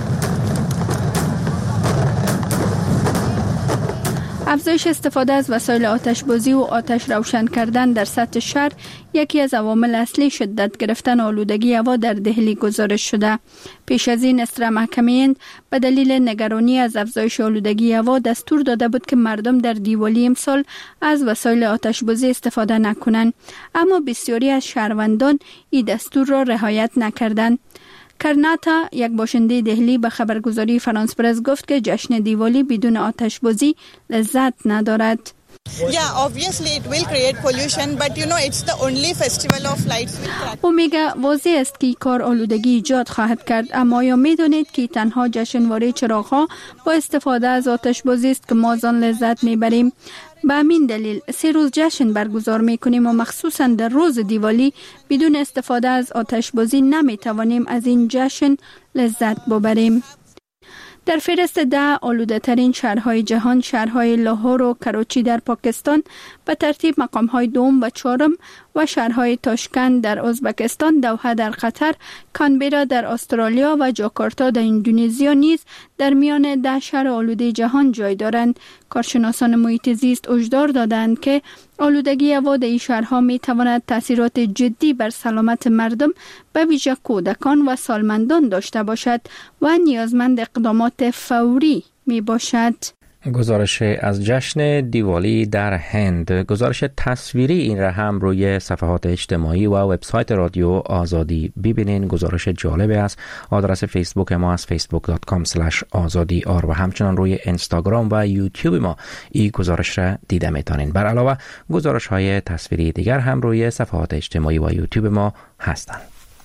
افزایش استفاده از وسایل آتش بازی و آتش روشن کردن در سطح شهر یکی از عوامل اصلی شدت گرفتن آلودگی هوا در دهلی گزارش شده. پیش از این اسرا محکمه هند به دلیل نگرانی از افزایش آلودگی هوا دستور داده بود که مردم در دیوالی امسال از وسایل آتش بازی استفاده نکنند، اما بسیاری از شهروندان این دستور را رعایت نکردند. کرناتا، یک باشنده دهلی، به خبرگزاری فرانس پرس گفت که جشن دیوالی بدون آتش بازی لذت ندارد. Yeah, obviously it will create pollution, but you know it's the only festival of lights. او میگه واضح است که کار آلودگی ایجاد خواهد کرد، اما یا میدونید که تنها جشنواره چراغ‌ها با استفاده از آتش بازی است که ما از آن لذت میبریم. به همین دلیل سه روز جشن برگزار میکنیم و مخصوصا در روز دیوالی بدون استفاده از آتش بازی نمیتوانیم از این جشن لذت ببریم. در فهرست ده آلوده ترین شهرهای جهان شهرهای لاهور و کراچی در پاکستان به ترتیب مقامهای دوم و چهارم و شهرهای تاشکند در ازبکستان، دوحه در قطر، کانبرا در استرالیا و جاکارتا در اندونزیا نیز در میان ده شهر آلوده جهان جای دارند. کارشناسان محیط زیست هشدار دادند که آلودگی هوا در این شهرها می تواند تاثیرات جدی بر سلامت مردم به ویژه کودکان و سالمندان داشته باشد و نیازمند اقدامات فوری می باشد. گزارش از جشن دیوالی در هند، گزارش تصویری این را هم روی صفحات اجتماعی و وبسایت رادیو آزادی ببینین. گزارش جالب است. آدرس فیسبوک ما از فیسبوک دات کام اسلش آزادی آر و همچنان روی اینستاگرام و یوتیوب ما این گزارش را دیده میتونین. بر علاوه گزارش های تصویری دیگر هم روی صفحات اجتماعی و یوتیوب ما هستند.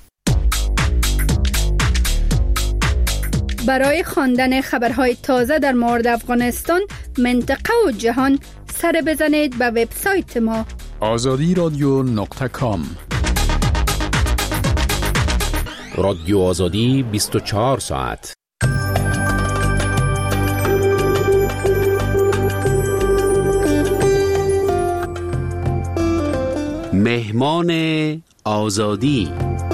برای خواندن خبرهای تازه در مورد افغانستان، منطقه و جهان سر بزنید به وبسایت ما آزادی رادیو نقطه کام. رادیو آزادی بیست و چهار ساعت. مهمان آزادی.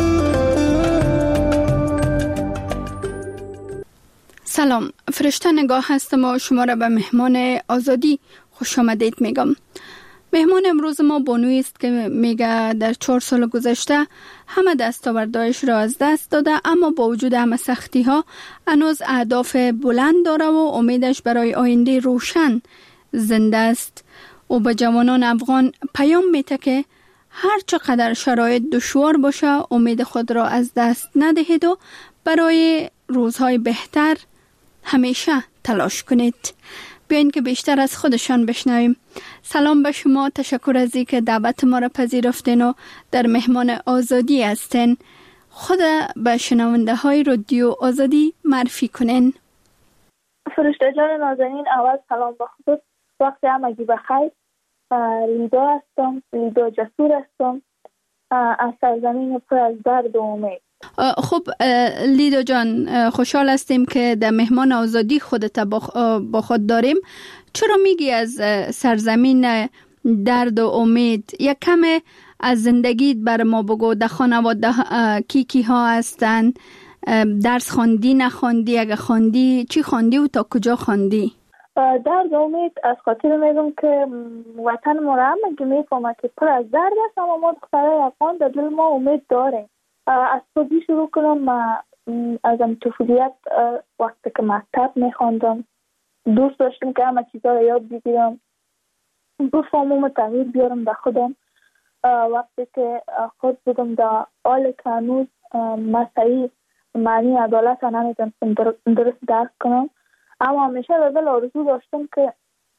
سلام، فرشته نگاه هستم و شما را به مهمان آزادی خوش آمدید میگم. مهمان امروز ما بانویی است که میگه در چهار سال گذشته همه دستاوردهایش را از دست داده، اما با وجود همه سختی ها هنوز اهداف بلند داره و امیدش برای آینده روشن زنده است. او به جوانان افغان پیام میده که هر چقدر شرایط دشوار باشه امید خود را از دست ندهید و برای روزهای بهتر همیشه تلاش کنید. بیاین که بیشتر از خودشان بشنویم. سلام به شما، تشکر از اینکه دعوت ما را پذیرفتین و در مهمان آزادی هستین. خود به شنونده های رادیو آزادی معرفی کنین. فرشته جان نازنین، اول سلام به خود، وقت همگی بخیر. لیدا هستم، لیدا جسور هستم، از سرزمین پر از درد و امید. خب لیدا جان، خوشحال هستیم که در مهمان آزادی خودت با خود داریم. چرا میگی از سرزمین درد و امید؟ یک کم از زندگیت بر ما بگو. در خانواده کی کی ها هستن؟ درس خواندی نخواندی؟ اگه خواندی چی خواندی و تا کجا خواندی؟ درد و امید از خاطر میگم که وطن ما را هم که میفهمه که پر از درد است، اما ما دخترای افغان در دل ما امید داریم. از خودی شروع کنم. من از ام طفولیت وقتی که مکتب میخواندم دوست داشتم که همه چیزا رو یاد بگیرم، بفهمم و تغییر بیارم در خودم. وقتی که خود بودم در حال که هنوز مسایی معنی عدالت رو نمیتونستم درست درک کنم، اما همیشه در دل آرزو داشتم که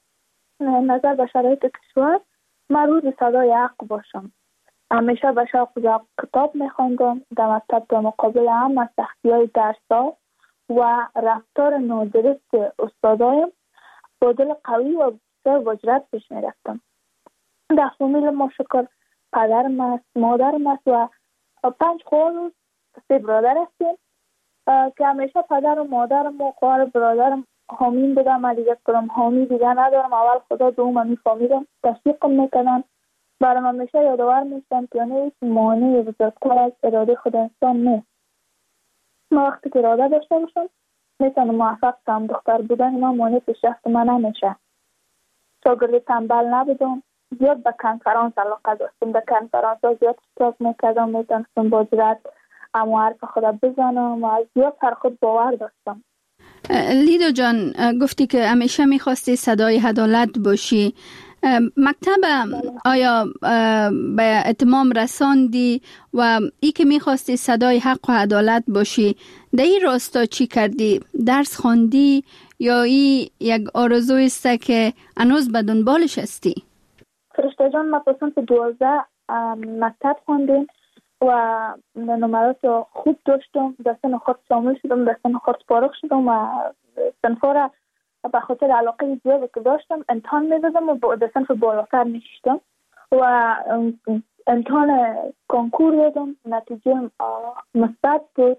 نظر به شرایط کشور من روز صدای حق باشم. همیشه به شوق کتاب میخواندم. در مکتب در مقابل هم سختی‌های درس‌ها و رفتار نادرست استادایم با دل قوی و بسیار با جرأت پیش میرفتم. در فامیل ما شکر پدرم است، مادرم است و پنج خواهر و سه برادر هستیم که همیشه پدر و مادرم و خواهر برادرم حامیم بودم. من دیگه کنم حامی دیگه ندارم. اول خدا دوم میفهمیدم، تشویقم میکنن. برای من همیشه یادآور میشم که هیچ مانعی بزرگتر از اراده خود انسان نیست. ما وقتی که اراده داشته باشم میتونم موفق شم. دختر بودن من مانع پیشرفت من نمیشه. شاگرد تنبل نبودم، زیاد به کنفرانس علاقه داشتم. در کنفرانس ها زیاد اشتراک میکردم، میتونستم با جرأت اما حرف خودم بزنم و زیاد سر خود باور داشتم. لیدا جان، گفتی که همیشه میخواستی صدای عدالت باشی. مکتب آیا به اتمام رساندی و ای که میخواستی صدای حق و عدالت باشی در این راستا چی کردی؟ درس خواندی یا ای یک آرزوی است که هنوز به دنبالش هستی؟ فرشته جان، ما پسند دوازده مکتب خواندیم و نمرات خوب داشتم. در سن خود شامل شدم، در سن خود فارغ شدم و سنفورا به خاطر علاقه زیادی که داشتم امتحان میدادم و در صنف بالاتر میشتم و امتحان کنکور دادم. نتیجه مثبت بود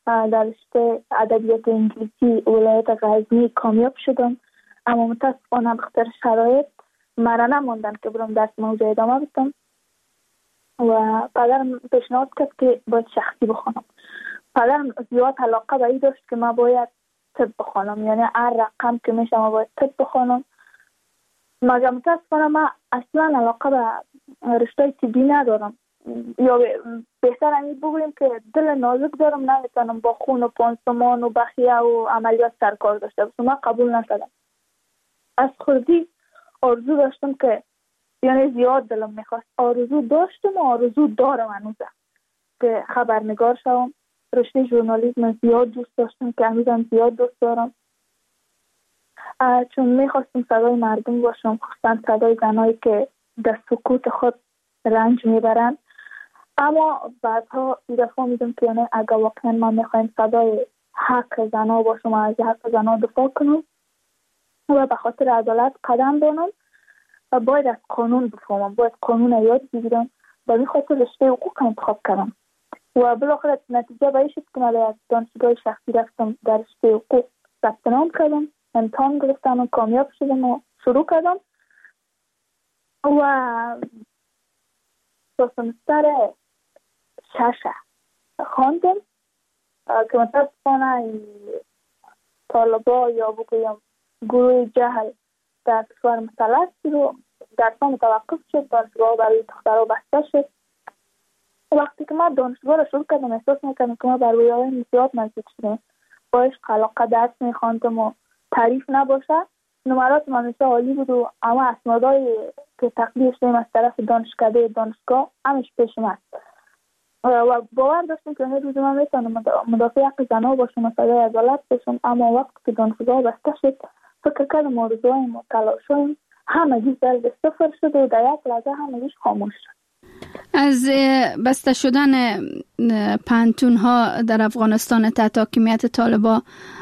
در رشته ادبیات انگلیسی ولایت غزنی کامیاب شدم، اما متاسفانه بخاطر شرایط مرا نموندن که برم درس موضوع ادامه بدم و پدرم پیشنهاد کرد که باید شخصی بخونم. پدرم زیاد علاقه به این داشت که ما باید طب بخونم، یعنی هر رقم که میشه ما باید طب بخونم. مگر متاسفانه من اصلا علاقه به رشته طبی ندارم، یا بهتر همین بگویم که دل نازک دارم، نمیتونم با خون و پانسمان و بخیه و عملیات سرکار داشته باشم. من قبول نشدم. از خودی آرزو داشتم که یعنی زیاد دلم میخواست، آرزو داشتم و آرزو دارم هنوزه که خبرنگار شوم. رشته ژورنالیسم زیاد دوست داشتم که هنوزم زیاد دوست دارم، چون میخواستم صدای مردم باشم، خصوصا صدای زنایی که در سکوت خود رنج میبرن. اما بعدها دیگه فهمیدم که یعنی اگر واقعا ما میخوایم صدای حق زنا باشم و از حق زنا دفاع کنم و به خاطر عدالت قدم بانم و باید از قانون بفهمم، باید قانون یاد بگیرم. به این خاطر رشته حقوق انتخاب کردم و بالاخره نتیجه به این شد که من از دانشگاه شخصی رفتم، در رشته حقوق ثبت نام کردم، امتحان گرفتم و کامیاب شدم و شروع کردم و دو سمستر شش خواندم که متاسفانه طالبا یا بگویم گروه جهل در کشور مسلط رو درسا متوقف شد، دانشگاه برای دخترها بسته شد. وقتی که من دانشگاه رو شروع کردم احساس میکردم که ما بر رویاهای زیاد نزدیک شدیم. با عشق علاقه درس میخواندم و تعریف نباشه، نمرات من همیشه عالی بود و اما اسنادهای که تقدیر شدیم از طرف دانشکده دانشگاه همش پیش من و باور داشتم که روز من میتونم مدافع حق زنها باشم و صدای عدالت باشم. اما وقتی که دانشگاه بسته شد فکر کردم آرزوهایم و تلاشهایم همگی ضرب صفر شد و در یک لحظه همگیش خاموش شد. از بسته شدن پانتون ها در افغانستان تحت حاکمیت طالبان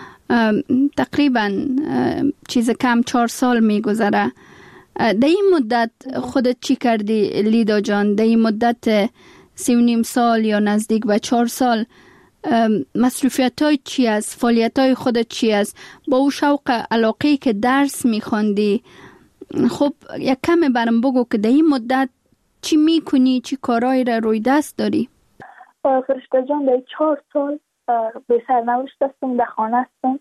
تقریبا چیز کم چهار سال میگذره. در این مدت خودت چی کردی لیدا جان؟ در این مدت سی و نیم سال یا نزدیک به چهار سال مصروفیت های چی است؟ فعالیت های خودت چی است؟ با او شوق علاقه که درس میخواندی، خب یک کمی برام بگو که در این مدت چی میکنی، چی کارهایی را روی دست داری؟ فرشته جان در چهار سال به سرنوشت هستم، در خانه هستم.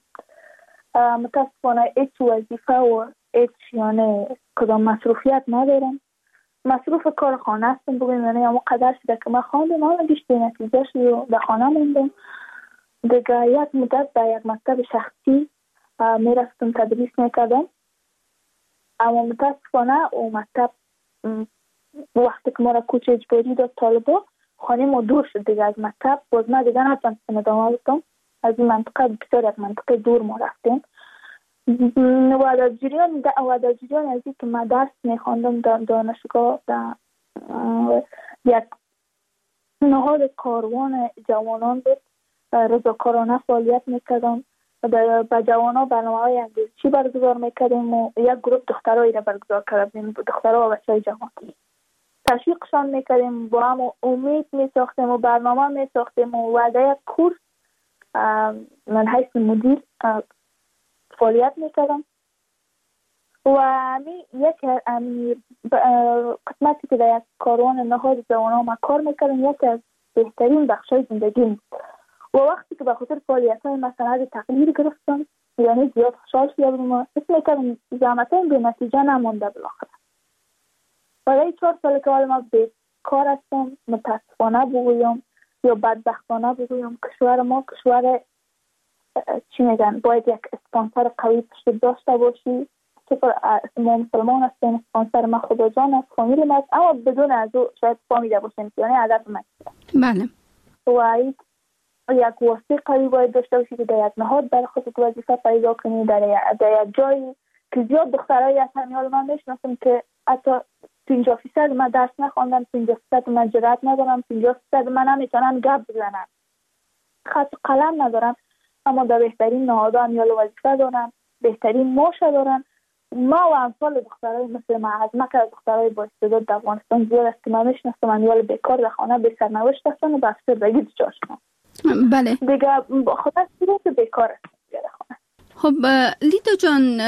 متاسفانه هیچ وظیفه و هیچ یعنی کدام مصروفیت ندارم. مصروف کار خانه هستم بگویم، یعنی اما قدر شده که من خواندم اما گشته نتیجه شد در خانه موندم. دیگه یک مدت در یک مکتب شخصی میرفتم تدریس میکردم، اما متاسفانه او مکتب وقتی که ما را کوچ اجباری داد طالبا، خانه ما دور شد دیگه از مکتب. باز من دیگه نتونستم ادامه بدم، از این منطقه بسیار یک منطقه دور ما رفتیم و در جریان و در جریان از این که من درس میخواندم در دانشگاه در یک نهاد کاروان جوانان بود، رضاکارانه فعالیت میکردم و با جوانان برنامه‌های انگیزشی برگزار میکردیم و یک گروه دخترایی را برگزار کردیم، دخترها و بچه‌های جوان تشویقشان میکردیم، با هم امید میساختیم و برنامه میساختیم و وعده یک کورس من حیث مدیر فعالیت میکردم و همی یک قسمتی که در یک کاروان نهاد جوانان ما کار میکردم یکی از بهترین بخشای زندگی و وقتی که به خاطر فعالیت های مثلا تقدیر گرفتم یعنی زیاد خوشحال شدم و حس میکردم زحمتایم به نتیجه نمانده بالاخره. برای چهار سال که حالا ما بیکار هستم، متاسفانه بگویم یا بدبختانه بگویم، کشور ما کشور چی میگن باید یک اسپانسر قوی پشت داشته باشی. چطور ما مسلمان هستیم، اسپانسر ما خدا جان است، فامیل ما است، اما بدون از او شاید فامیل باشیم یعنی هدف ما. بله. و یک واسطه قوی باید داشته باشی که در یک نهاد برای خودت وظیفه پیدا کنی، در در یک جایی که زیاد دخترایی هستن حالا من میشناسم که حتی پنجاه فیصد من درس نخواندم، پنجاه فیصد من جرأت ندارم، پنجاه فیصد من نمیتونم گپ بزنم، خط قلم ندارم، اما در بهترین نهادها حالا وظیفه دارن، بهترین معاش دارن. ما و امثال دخترای مثل ما از مکه دخترای با استعداد در افغانستان زیاد است که من میشناسم حالا بیکار در خانه به سرنوشت هستن و به افسردگی دچار شدن. بله دیگه خودت صورت بیکار است. خب لیدا جان،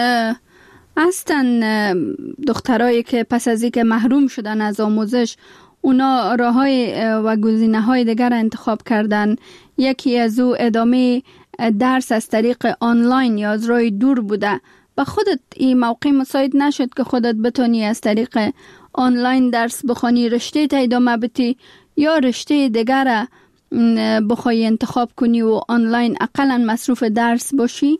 هستن دخترایی که پس از اینکه محروم شدن از آموزش اونا راههای و گزینه‌های دیگر را انتخاب کردن. یکی از او ادامه درس از طریق آنلاین یا از راه دور بوده. به خودت این موقع مساعد نشد که خودت بتونی از طریق آنلاین درس بخونی، رشته تا ادامه بدی یا رشته دیگر را بخوای انتخاب کنی و آنلاین اقلا مصروف درس باشی؟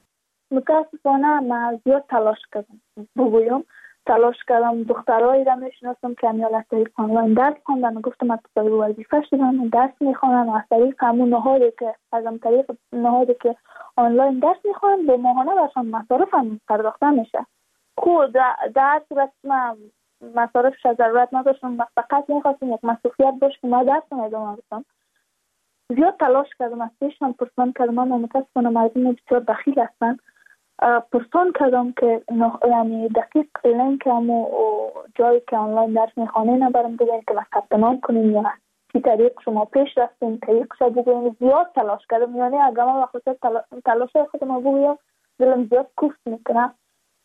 متاسفانه من زیاد تلاش کردم. بگویم تلاش کردم. دخترایی را میشناسم که امیال از طریق آنلاین درس خوندن و گفتم از طریق وظیفه شدن درس میخوانن و از طریق همون نهادی که از هم طریق نهادی که آنلاین درس میخوانن به ماهانه برشان مصارف هم پرداخته میشه. خود در صورت من مصارفش ضرورت نداشتم، فقط میخواستم یک مصروفیت باشه که من درس ادامه بدم. زیاد تلاش کردم، از پیشم پرسان کردم. من متاسفانه مردم بسیار بخیل هستن. پرسان کردم که یعنی دقیق لینک همو جایی که آنلاین درس میخوانه نبرم بگویم که ثبت نام کنیم یا چی طریق شما پیش رفتیم طریق شما بگویم. زیاد تلاش کردم، یعنی اگر من وقت تلاش خودم بگویم دلم زیاد کوفت میکنم.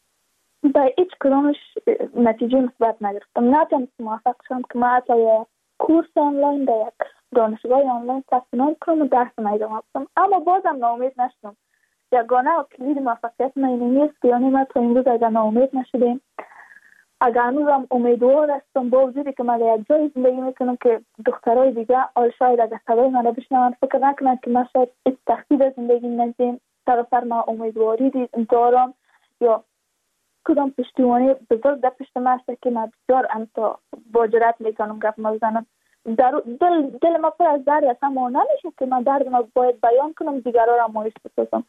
به هیچ کدامش نتیجه مثبت نگرفتم. نتونستم موفق شدم که من حتی یک کورس آنلاین در یک دانشگاه آنلاین ثبت نام کنم و درس ادامه بدم. اما بازم ناامید نشدم. یگانه و کلید موفقیت من این نیست که یعنی ما تا امروز اگر ناامید نشدیم، اگر هنوزم امیدوار هستم با وجودی که من در یک جای زندگی میکنم که دخترای دیگه آل شاید اگر صدای من را بشنون فکر نکنن که من شاید هیچ تخصیص زندگی ندیم. سراسر من امیدواری دارم یا کدام پشتیبانی بزرگ در پشت من است که من بسیار انتا با جرات میتونم گپ بزنم. دل دل ما پر از درد است، اما نمیشه که من درد ما باید بیان کنم دیگران را مایوس بسازم.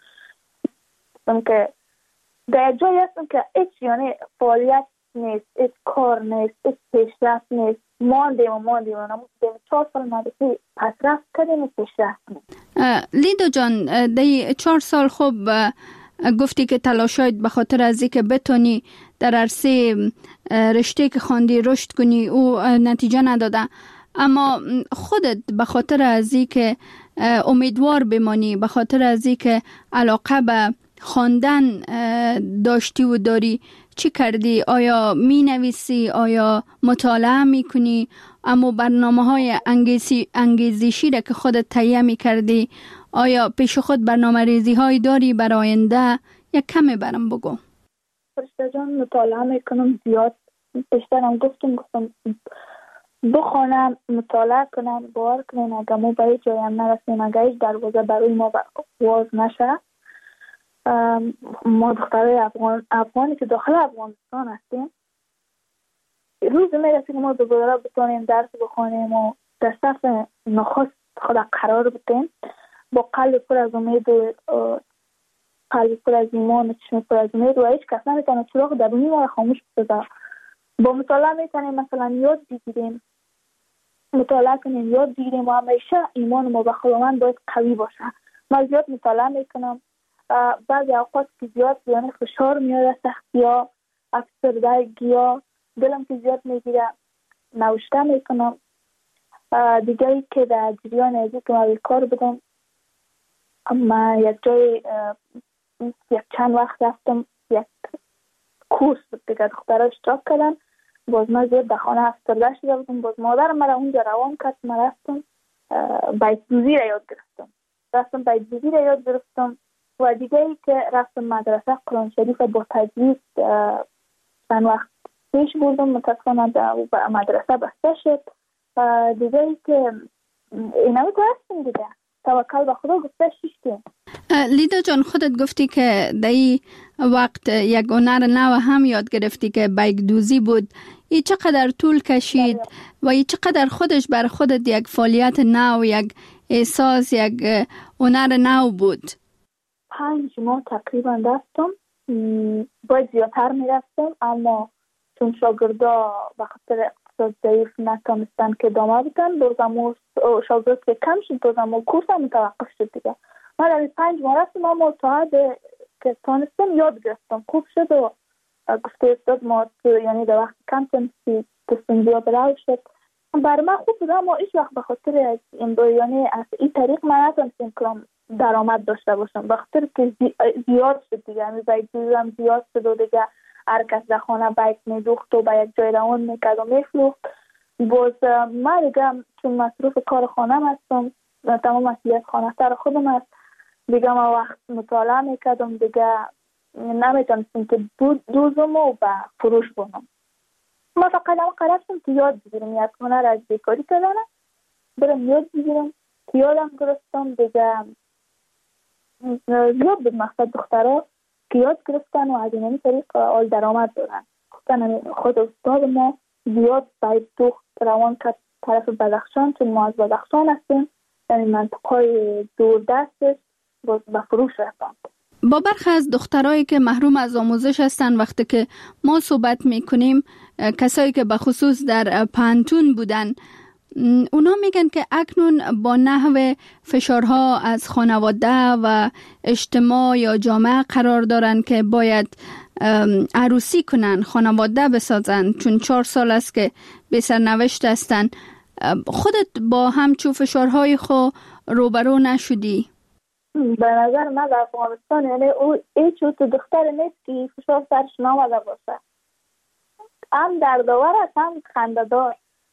که در جایی هستم که هیچ یعنی فعالیت نیست، هیچ کار نیست، هیچ پیشرفت نیست. ماندیم و ماندیم و نموندیم. چهار سال مدرسه پسرفت کردیم و پیشرفت نیست. لیدا جان، در چهار سال خوب گفتی که تلاشاید به خاطر از اینکه بتونی در عرصه رشته که خواندی رشد کنی او نتیجه نداده، اما خودت به خاطر از اینکه امیدوار بمانی، به خاطر از اینکه علاقه به خواندن داشتی و داری چی کردی؟ آیا می نویسی؟ آیا مطالعه می کنی؟ اما برنامه های انگیزشی را که خودت تهیه می کردی آیا پیش خود برنامه ریزی های داری برای آینده؟ یک کمی برام بگو. فرشته جان، مطالعه می کنم زیاد. بیشترم گفتم گفتم بخونم، مطالعه کنم، باور کنم اگر ما به هیچ جایی هم نرسیم، اگر هیچ دروازه برای ما باز نشه. ما دخترای افغان افغانی که داخل افغانستان هستیم روز میرسه که ما دوباره بتونیم درس بخونیم و در صف نخست خود قرار بدیم با قلب پر از امید و قلب پر از ایمان و چشم پر از امید و هیچ کس نمیتونه چراغ درونی ما را خاموش بسازه. با مطالعه میتونیم مثلا یاد بگیریم، مطالعه کنیم، یاد بگیریم و همیشه ایمان ما به خداوند باید قوی باشه. من زیاد مطالعه میکنم. بعضی اوقات که زیاد یعنی فشار میاد، سختی ها، افسردگی ها، دلم که زیاد میگیره نوشته میکنم. دیگه ای که در جریان ازی که من کار بدم، اما یک جای یک چند وقت رفتم یک کورس بود دیگه دخترها اشتراک کردن. باز من زیاد در خانه افسرده شده بودم. باز مادر من اونجا روان کرد. من رفتم بیت دوزی را یاد گرفتم. رفتم بیت دوزی را یاد گرفتم و دیگه ای که رفتم مدرسه قرآن شریف با تجوید چند وقت پیش بردم. متاسفانه در مدرسه بسته شد. و دیگه ای که اینمی که هستیم دیگه توکل به خدا گفته شیشتیم. لیدا جان، خودت گفتی که در این وقت یک هنر نو هم یاد گرفتی که بیک دوزی بود. این چقدر طول کشید و این چقدر خودش بر خودت یک فعالیت نو، یک احساس، یک هنر نو بود؟ پنج ماه تقریبا رفتم. باید زیادتر می رفتم اما چون شاگردا به خاطر اقتصاد ضعیف نتونستن که ادامه بدن، بازم شاگرد که کم شد بازم کورس هم متوقف شد دیگه. من در پنج ماه رفتم اما تا حد که تونستم یاد گرفتم. خوب شد و گفته استاد ما یعنی در وقت کم تونستی دستم زیاد رو شد بر من خوب بود، اما هیچ وقت به خاطر از این یعنی از این طریق من نتونستم کلام درآمد داشته باشم، به خاطر که زیاد شد دیگه، یعنی باید دیدم زیاد شد و دیگه هر کس در خانه بیت میدوخت و به یک جای روان میکرد و میفروخت. باز من دیگه چون مصروف کار خانم هستم، تمام مسئولیت خانه سر خودم هست دیگه، من وقت مطالعه میکردم دیگه، نمیتونستم که دوزم و به فروش بونم. ما فقط هم قرار شدم که یاد بگیرم، یک هنر از بیکاری کردنه برم یاد بگیرم که یادم گرفتم دیگه. زیاد بود مقصد دخترها که یاد گرفتن و از این طریق آل درآمد دارن. خود استاد ما زیاد باید دوخت روان کرد طرف بدخشان، چون ما از بدخشان هستیم، یعنی منطقه دور دستش باز به فروش رفتن. با برخی از دخترایی که محروم از آموزش هستن وقتی که ما صحبت میکنیم، کسایی که به خصوص در پانتون بودن، اونا میگن که اکنون با نحو فشارها از خانواده و اجتماع یا جامعه قرار دارن که باید عروسی کنن، خانواده بسازن، چون چهار سال است که به سرنوشت هستن. خودت با همچو فشارهای خو روبرو نشدی؟ به نظر من در افغانستان یعنی او هیچ تو دختر نیست که فشار سرش نامده باشه، هم دردآور است هم خنده‌دار.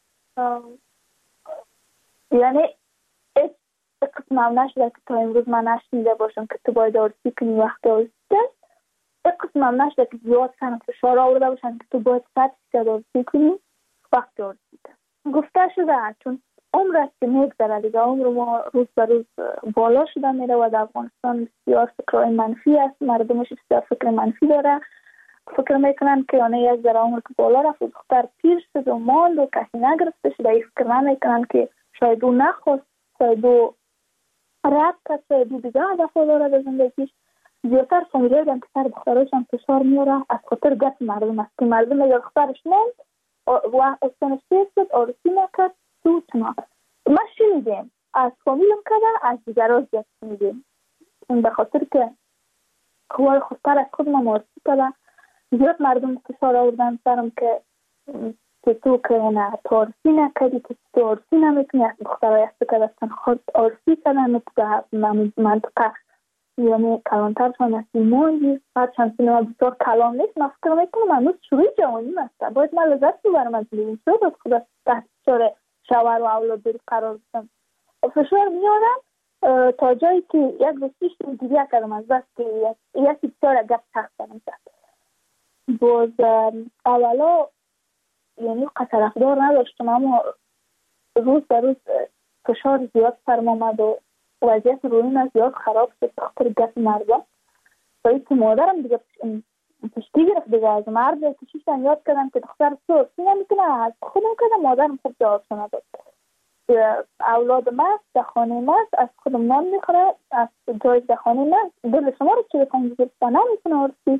یعنی هیچ قسم هم نشده که تا امروز من نشنیده باشم که تو باید عروسی کنی وقت عروسی است. هیچ قسم هم نشده که زیاد سن فشار آورده باشن که تو باید صد فیصد عروسی کنی وقت عروسی است. گفته شده چون عمر است که میگذره دیگه، عمر ما روز به روز بالا شده میره و در افغانستان بسیار فکرهای منفی است، مردمش بسیار فکر منفی داره، فکر میکنن که یعنی یک ذره عمر که بالا رفت و دختر پیر شد و ماند و کسی نگرفته شده، این فکر نمیکنن که شاید او نخواست، شاید او رد کرد، شاید او دیگه هدف داره به زندگیش. زیادتر فامیلای هم که سر دختراشم فشار میاره از خاطر گپ مردم است که مردم اگر دخترش موند و استانش پیر شد عروسی نکرد تو چنا. ما شنیدیم از فامیلم کده، از دیگرها زیاد شنیدیم، به خاطر که خواه خودتر از خود ما عروسی کده. زیاد مردم فشار آوردن سرم که که تو که نه تو عروسی نکردی، که تو عروسی نمیتونی، از دخترهای است که دستن خود عروسی کدن و تو منطقه یعنی کلانتر شان از ایمانی هر چند سینما بسیار کلان نیست. من فکر میکنم هنوز شروع جوانی هستم، باید من لذت ببرم از لیون شد از خود تحت فشار شوهر و اولاد داری قرار بستم. فشار میارم تا جایی که یک دوستیش دیگه کردم از بس که یکی بسیار گفت تخت کنم زد. باز اولا یعنی طرفدار نداشتم، اما روز به روز فشار زیاد سرم آمد و وضعیت روحیم زیاد خراب شد بخاطر گپ مردم. باید که مادرم دیگه پشتی گرفت دیگه از مرد کشیشتن یاد کردم که دختر عروسی نمیتونه، از خودم کردم. مادرم خوب جواب نداد. اولاد مست در خانه مست از خودم نان میخوره، از جای در خانه مست دل شما رو چه بکنم دیگه نمیتونه عروسی.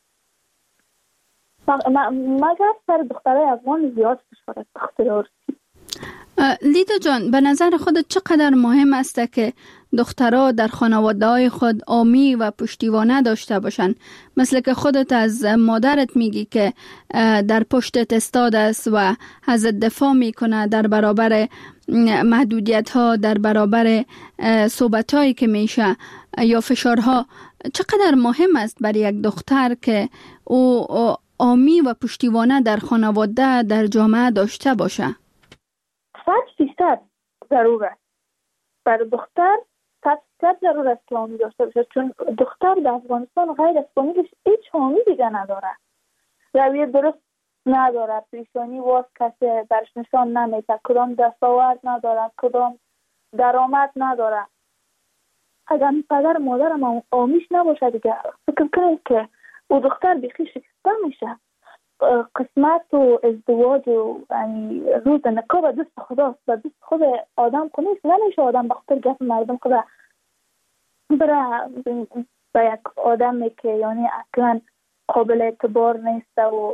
مگر سر دخترای افغان زیاد فشار بخاطر عروسی. لیدا جان، به نظر خودت چقدر مهم است که دخترها در خانواده‌های خود عامی و پشتیبانه داشته باشند؟ مثل که خودت از مادرت میگی که در پشتت استاد است و ازت دفاع میکنه در برابر محدودیت‌ها، در برابر صحبت‌هایی که میشه یا فشارها. چقدر مهم است برای یک دختر که او عامی و پشتیبانه در خانواده، در جامعه داشته باشه؟ صد فیصد ضرور است. برای دختر صد فیصد ضرور است که حامی داشته باشه، چون دختر در افغانستان غیر از فامیلش هیچ حامی دیگه نداره، رویه درست نداره، پیشانی واس کسی برش نشان نمیده، کدام دستاورد نداره، کدام درآمد نداره. اگر پدر مادرم حامیش نباشه دیگه فکر کنید که او دختر بیخی شکسته میشه. قسمت و ازدواج و یعنی روز نکاح به دست خداست، به دست خود آدم که نیست. نمیشه آدم به خاطر گپ مردم خدا بره به یک آدمی که یعنی اصلا قابل اعتبار نیست و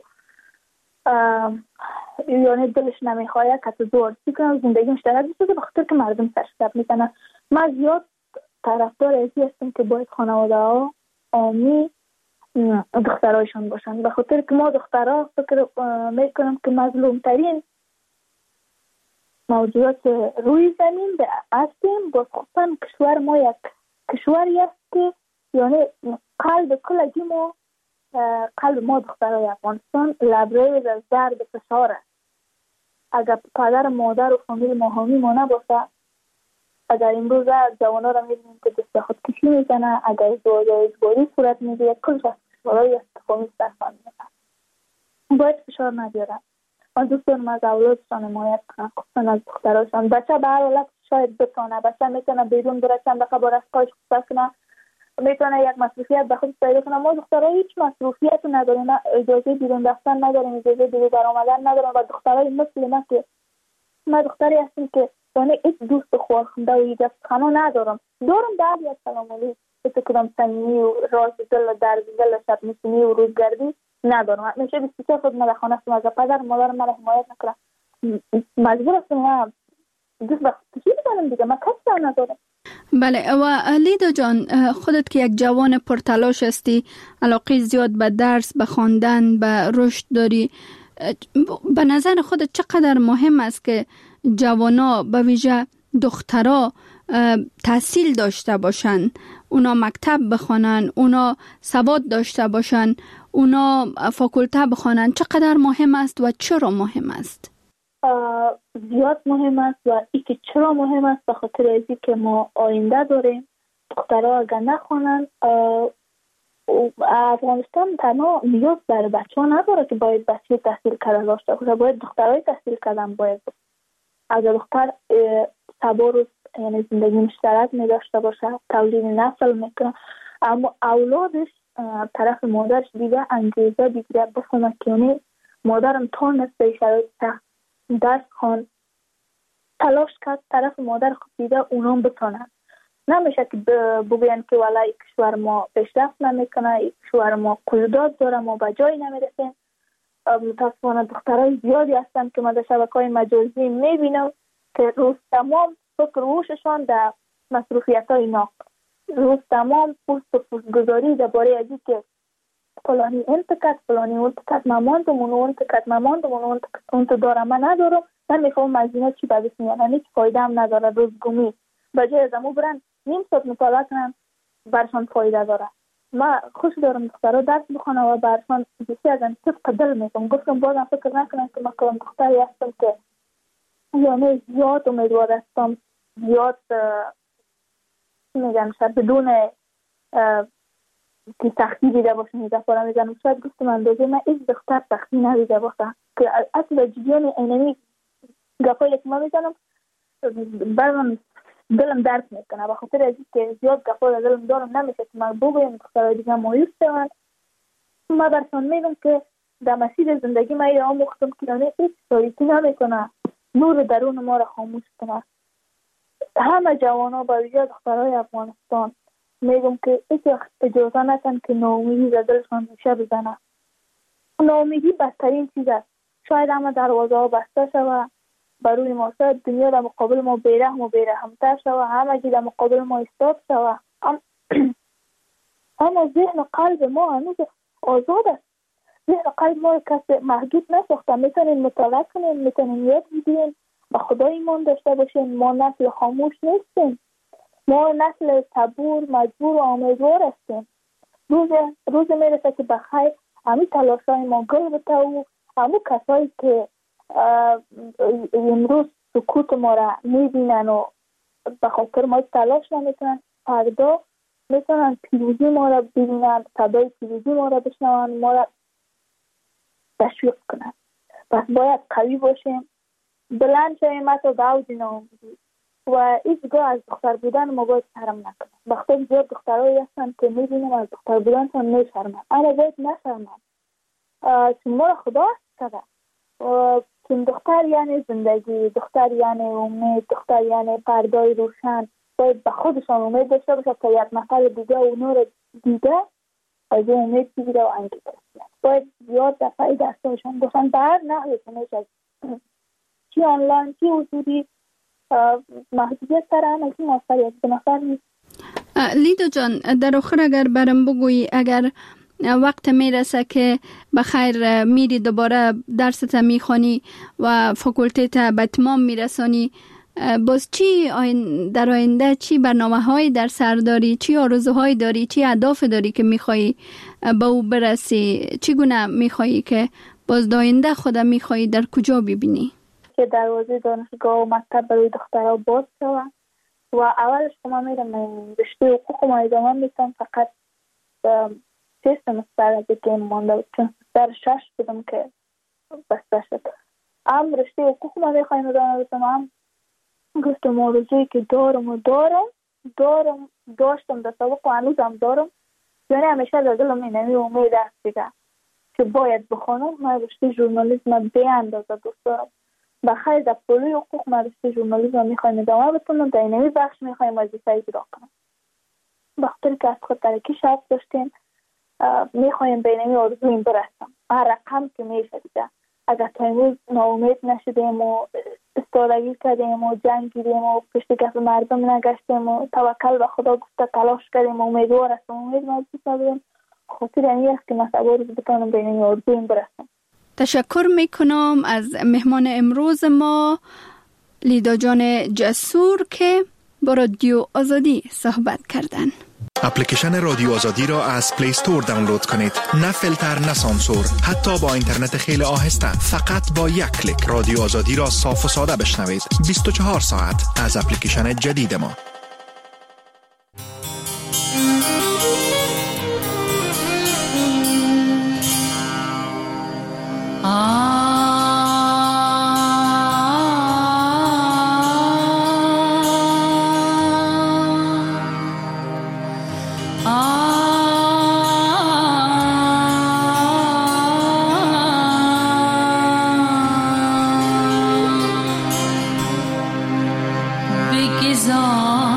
یعنی دلش نمیخواه که تو دورسی کنه زندگی مشترک بسازه به خاطر که مردم سرش گپ میزنن. من زیاد طرفدار ازی هستم که باید خانواده ها عامی دخترایشان باشن، به خاطر که ما دخترها فکر میکنم که مظلوم ترین موجودات روی زمین هستیم. بازخواستن کشور ما یک کشوری است که یعنی قلب کلگی ما، قلب ما دخترای افغانستان لبریز از درد فشار است. اگر پدر مادر و فامیل ما حامی ما نباشه، اگر امروز جوانا را می‌بینیم که دست خودکشی میزنه، اگر ازدواج اجباری صورت میگیره، کلش از فشارهای استخدامی سرخوان میزنه. باید فشار نبیارن. من دوست دارم از اولادشان حمایت کنن، خصوصا از دختراشان. بچه به هر حالت شاید بتونه، بچه میتونه بیرون بره چند دقیقه با رفقایش خصوصا کنه، میتونه یک مصروفیت به خود پیدا کنه. ما دخترها هیچ مصروفیت نداریم، اجازه بیرون رفتن نداریم، اجازه بیرون برآمدن نداریم. و دخترای مثل ما که ما دختری هستیم که یعنی هیچ دوست خوارخونده و هیچ خانه ندارم. دارم بعضی از سلام علیکم به کدام صمیمی و راز دل درد دل شب نشینی و روزگردی ندارم. همیشه بیشتر خود من خانه است، از پدر مادر من حمایت نکنم، مجبور هستم دوست به کشی بزنم دیگه، من کسی ندارم. بله. و لیدا جان، خودت که یک جوان پرتلاش هستی، علاقه زیاد به درس، به خواندن، به رشد داری، به نظر خودت چقدر مهم است که جوانا به ویژه دخترها تحصیل داشته باشن، اونا مکتب بخوانن، اونا سواد داشته باشن، اونا فاکولته بخوانن؟ چقدر مهم است و چرا مهم است؟ زیاد مهم است. و ای که چرا مهم است به خاطر ازی که ما آینده داریم. دخترها اگر نخوانن، افغانستان تنها نیاز بر بچه ها نداره که باید بچه تحصیل کرده داشته باشه، باید دخترهای تحصیل کردن باید. اگر دختر سبا روز یعنی زندگی مشترک می داشته باشه، تولید نسل میکنه، اما اولادش طرف مادرش دیگه انگیزه بگیره بخونه که یعنی مادرم تونست به شرایط سخت درس خوان، تلاش کرد، طرف مادر خود دیده اونام بتونن. نمیشه که بگوین که والله کشور ما پیشرفت نمیکنه، کشور ما قیودات داره، ما به جایی نمیرسیم. متاسفانه دخترای زیادی هستن که ما در شبکه‌های مجازی میبینم که روز تمام فکر روششان در مصروفیت‌های ناق، روز تمام پوست و پوستگذاری درباره ازی که فلانی انتکت فلانی انتکت ماماندم اون انتکت ماماندم اون انتکت دارم من ندارم. من میفهم از اینا چی بدش میاد، هیچ فایده هم نداره. روزگمی بجای از امو برن نیم ساعت مطالعه کنن برشان فایده داره. من خوش دارم دخترها درس بخونه و برشان بسی از این طبق دل میکنم. گفتم بازم فکر نکنم که من کلام دختری هستم که یعنی زیاد امیدوار هستم، زیاد میگم شاید بدون که سختی دیده باشم میده پارا میزنم. شاید گفتم اندازه من ایک دختر سختی ندیده باشم که اصلا جدیان اینمی گفایی که من میزنم بر من دلم درد میکنه. بخاطر ازی که زیاد گفایی دلم دارم نمیشه که من بگویم دخترهای دیگه مایوس شدن. من برسان میگم که در مسیر زندگی من یه آموختم که یعنی هیچ تاریکی نمیکنه، نور درون ما را خاموش کنه. همه جوانا با ویژه دخترهای افغانستان میگم که هیچ اجازه نکن که ناامیدی در دلشان میشه بزنه. ناامیدی بدترین چیز است. شاید همه دروازه ها بسته شود بروی ما، شاید دنیا در مقابل ما بیرحم و بیرحمتر شود، همه چی در مقابل ما ایستاد شود، اما ذهن و قلب ما هنوز آزاد است. ذهن و قلب ما کسی محدود نساخته. میتونیم مطالعه کنیم، میتونیم یاد بگیریم، به خدا ایمان داشته باشیم. ما نسل خاموش نیستیم، ما نسل صبور، مجبور و امیدوار هستیم. روز روز میرسه که بخیر همین تلاشای ما گل بته و همون کسایی که امروز سکوت ما را میبینن و به خاطر ما تلاش نمیکنن، فردا میتونن پیروزی ما را ببینن، صدای پیروزی ما را بشنون، ما را تشویق کنن. پس باید قوی باشیم، بلند شویم حتی به اوج ناامیدی و هیچگاه از دختر بودن ما باید شرم نکنیم. وقتی زیاد دخترهایی هستن که میبینیم از دختر بودنشان میشرمن، اما باید نشرمن چون ما را خدا کرده. چون دختر یعنی زندگی، دختر یعنی امید، دختر یعنی پردای روشن. باید به خودشان امید داشته باشه که یک نفر دیگه و نور دیگه از این امید بگیره و انگیزه بگیره. باید زیاد دفعی دستاشان باشن به هر نحوی که میشه، چی آنلاین چی حضوری، محدودیت سر هم از این نفر یک دو نفر نیست. لیدا جان، در آخر اگر برم بگویی اگر وقت میرسه که بخیر میری دوباره درست میخوانی و فاکولته به اتمام میرسانی، باز چی در آینده چی برنامه های در سر داری، چی آرزوهای داری، چی اهداف داری که میخوایی به او برسی؟ چی گونه میخوایی که باز در آینده خود میخوایی در کجا ببینی؟ که دروازه دانشگاه و مکتب برای دخترها باز شود و اولش که من میرم رشته حقوق ما ادامه میتونم، فقط سه سمستر از که مانده بود چون سمستر شش بودم که بسته شد. هم رشته حقوق ما میخوایم ادامه بدم، هم گفتم آرزویی که دارم و دارم دارم داشتم در سابق و هنوزم دارم، یعنی همیشه در دلم اینمی امید است دیگه که باید بخونم. من رشته ژورنالیسم به اندازه دوست دارم. بخیر در پلوی حقوق من رشته ژورنالیسم میخوایم ادامه بدم، در اینمی بخش میخوایم وظیفه اجرا کنم. بخاطر که از خود ترکی شرط داشتیم میخوایم به اینمی آرزویم برسم هر رقم که میشه دیگه. اگر تا امروز ناامید نشدیم و استادگی کردیم و جنگیدیم و پشت کف مردم نگشتیم و توکل به خدا گفته تلاش کردیم و امیدوار هستم امید نازدیک نبودیم، خاطر این است که من روز بتانم به این آرزویم برسم. تشکر میکنم از مهمان امروز ما لیدا جان جسور که با رادیو آزادی صحبت کردن. اپلیکیشن رادیو آزادی را از پلی استور دانلود کنید. نه فیلتر نه سانسور، حتی با اینترنت خیلی آهسته، فقط با یک کلیک رادیو آزادی را صاف و ساده بشنوید. بیست و چهار ساعت از اپلیکیشن جدید ما. Bizarre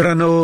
درنو